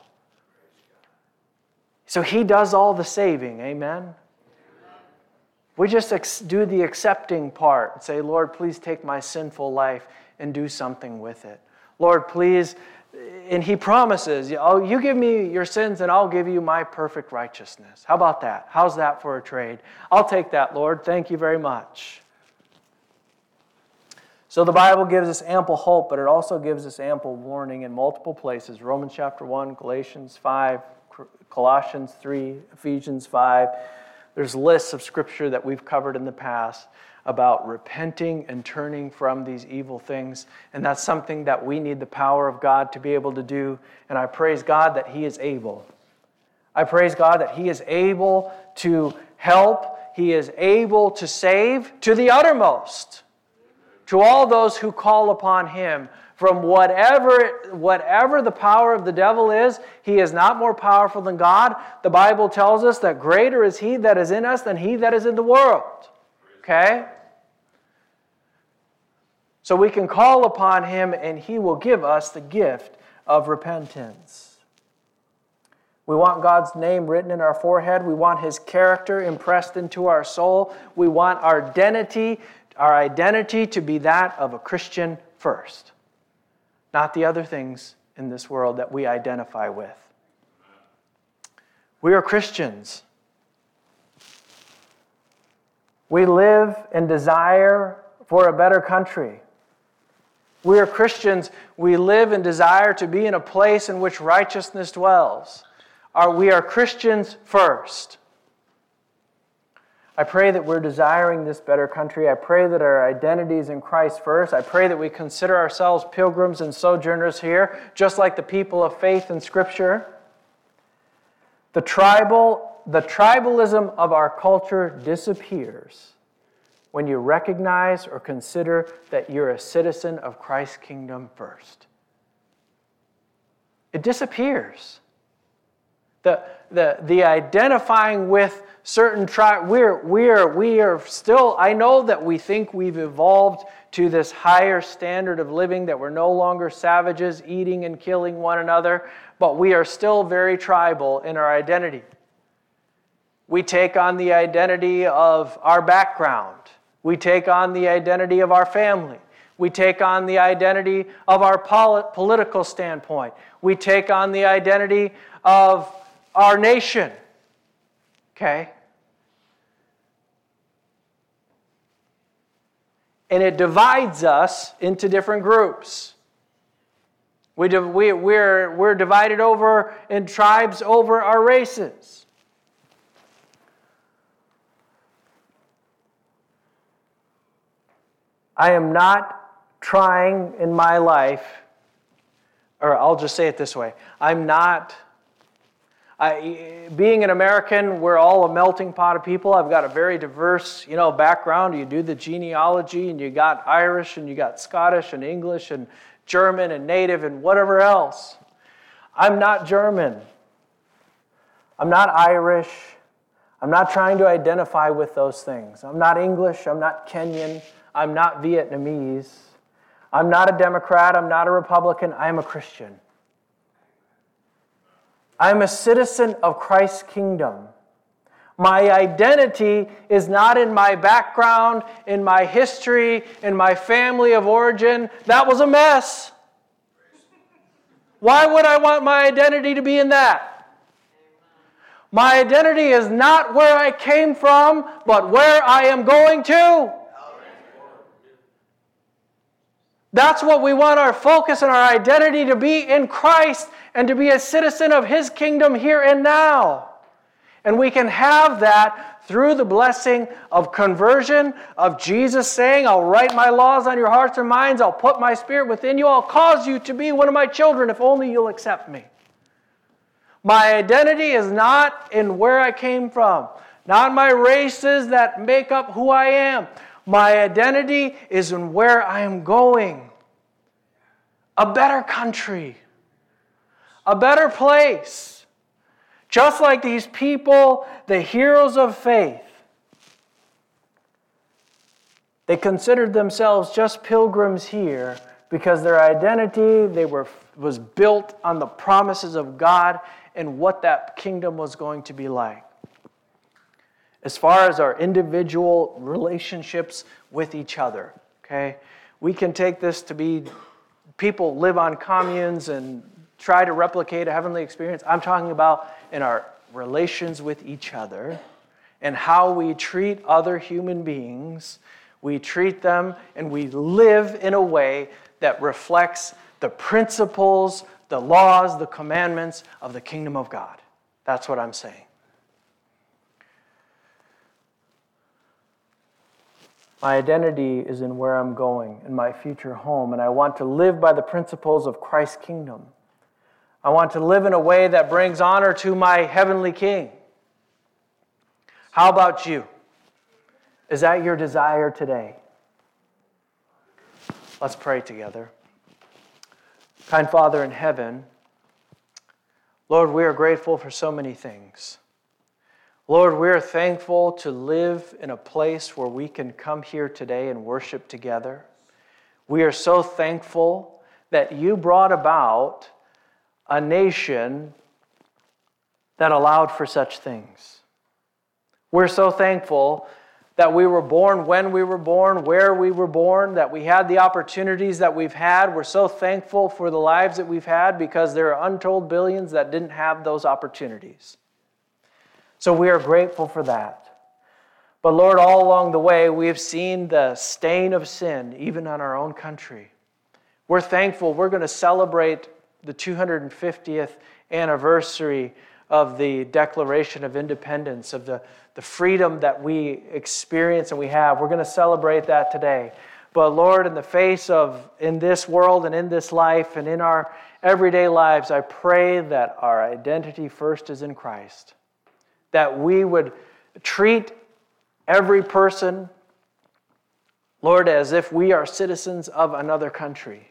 So He does all the saving, amen? We just ex- do the accepting part and say, Lord, please take my sinful life and do something with it. Lord, please, and He promises, oh, you give me your sins and I'll give you my perfect righteousness. How about that? How's that for a trade? I'll take that, Lord. Thank you very much. So the Bible gives us ample hope, but it also gives us ample warning in multiple places. Romans chapter one, Galatians five, Colossians three, Ephesians five. There's lists of scripture that we've covered in the past about repenting and turning from these evil things. And that's something that we need the power of God to be able to do. And I praise God that He is able. I praise God that He is able to help. He is able to save to the uttermost. To all those who call upon Him. From whatever, whatever the power of the devil is, he is not more powerful than God. The Bible tells us that greater is He that is in us than he that is in the world. Okay? So we can call upon Him and He will give us the gift of repentance. We want God's name written in our forehead. We want His character impressed into our soul. We want our identity, our identity to be that of a Christian first. Not the other things in this world that we identify with. We are Christians. We live and desire for a better country. We are Christians. We live and desire to be in a place in which righteousness dwells. Our, we are Christians first. I pray that we're desiring this better country. I pray that our identity is in Christ first. I pray that we consider ourselves pilgrims and sojourners here, just like the people of faith in Scripture. The tribal, the tribalism of our culture disappears when you recognize or consider that you're a citizen of Christ's kingdom first. It disappears. The, the, the identifying with certain tribes, we're, we're, we are still, I know that we think we've evolved to this higher standard of living, that we're no longer savages eating and killing one another, but we are still very tribal in our identity. We take on the identity of our background. We take on the identity of our family. We take on the identity of our polit- political standpoint. We take on the identity of our nation. Okay? And it divides us into different groups. We, we, we're, we're divided over in tribes over our races. I am not trying in my life, or I'll just say it this way, I'm not, I, being an American, we're all a melting pot of people. I've got a very diverse, you know, background. You do the genealogy, and you got Irish, and you got Scottish, and English, and German, and Native, and whatever else. I'm not German. I'm not Irish. I'm not trying to identify with those things. I'm not English. I'm not Kenyan. I'm not Vietnamese. I'm not a Democrat. I'm not a Republican. I'm a Christian. I'm a citizen of Christ's kingdom. My identity is not in my background, in my history, in my family of origin. That was a mess. Why would I want my identity to be in that? My identity is not where I came from, but where I am going to. That's what we want our focus and our identity to be, in Christ, and to be a citizen of His kingdom here and now. And we can have that through the blessing of conversion, of Jesus saying, I'll write my laws on your hearts and minds, I'll put my Spirit within you, I'll cause you to be one of my children if only you'll accept me. My identity is not in where I came from, not my races that make up who I am. My identity is in where I am going. A better country. A better place. Just like these people, the heroes of faith. They considered themselves just pilgrims here because their identity they were, was built on the promises of God and what that kingdom was going to be like. As far as our individual relationships with each other, okay? We can take this to be people live on communes and try to replicate a heavenly experience. I'm talking about in our relations with each other and how we treat other human beings. We treat them and we live in a way that reflects the principles, the laws, the commandments of the kingdom of God. That's what I'm saying. My identity is in where I'm going, in my future home, and I want to live by the principles of Christ's kingdom. I want to live in a way that brings honor to my heavenly King. How about you? Is that your desire today? Let's pray together. Kind Father in heaven, Lord, we are grateful for so many things. Lord, we are thankful to live in a place where we can come here today and worship together. We are so thankful that you brought about a nation that allowed for such things. We're so thankful that we were born when we were born, where we were born, that we had the opportunities that we've had. We're so thankful for the lives that we've had because there are untold billions that didn't have those opportunities. So we are grateful for that. But Lord, all along the way, we have seen the stain of sin, even on our own country. We're thankful. We're going to celebrate the two hundred fiftieth anniversary of the Declaration of Independence, of the, the freedom that we experience and we have. We're going to celebrate that today. But Lord, in the face of, in this world and in this life and in our everyday lives, I pray that our identity first is in Christ. That we would treat every person, Lord, as if we are citizens of another country.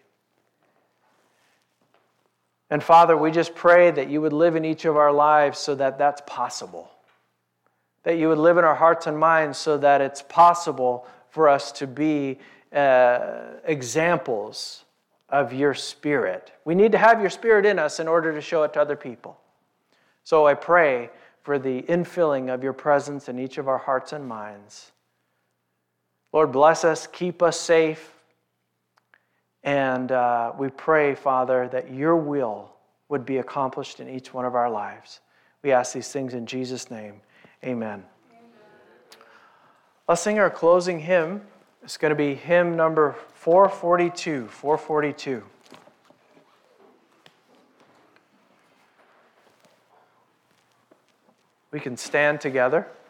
And Father, we just pray that you would live in each of our lives so that that's possible. That you would live in our hearts and minds so that it's possible for us to be uh, examples of your Spirit. We need to have your Spirit in us in order to show it to other people. So I pray for the infilling of your presence in each of our hearts and minds. Lord, bless us, keep us safe, and uh, we pray, Father, that your will would be accomplished in each one of our lives. We ask these things in Jesus' name. Amen. Amen. Let's sing our closing hymn. It's going to be hymn number four forty-two. four forty-two. We can stand together.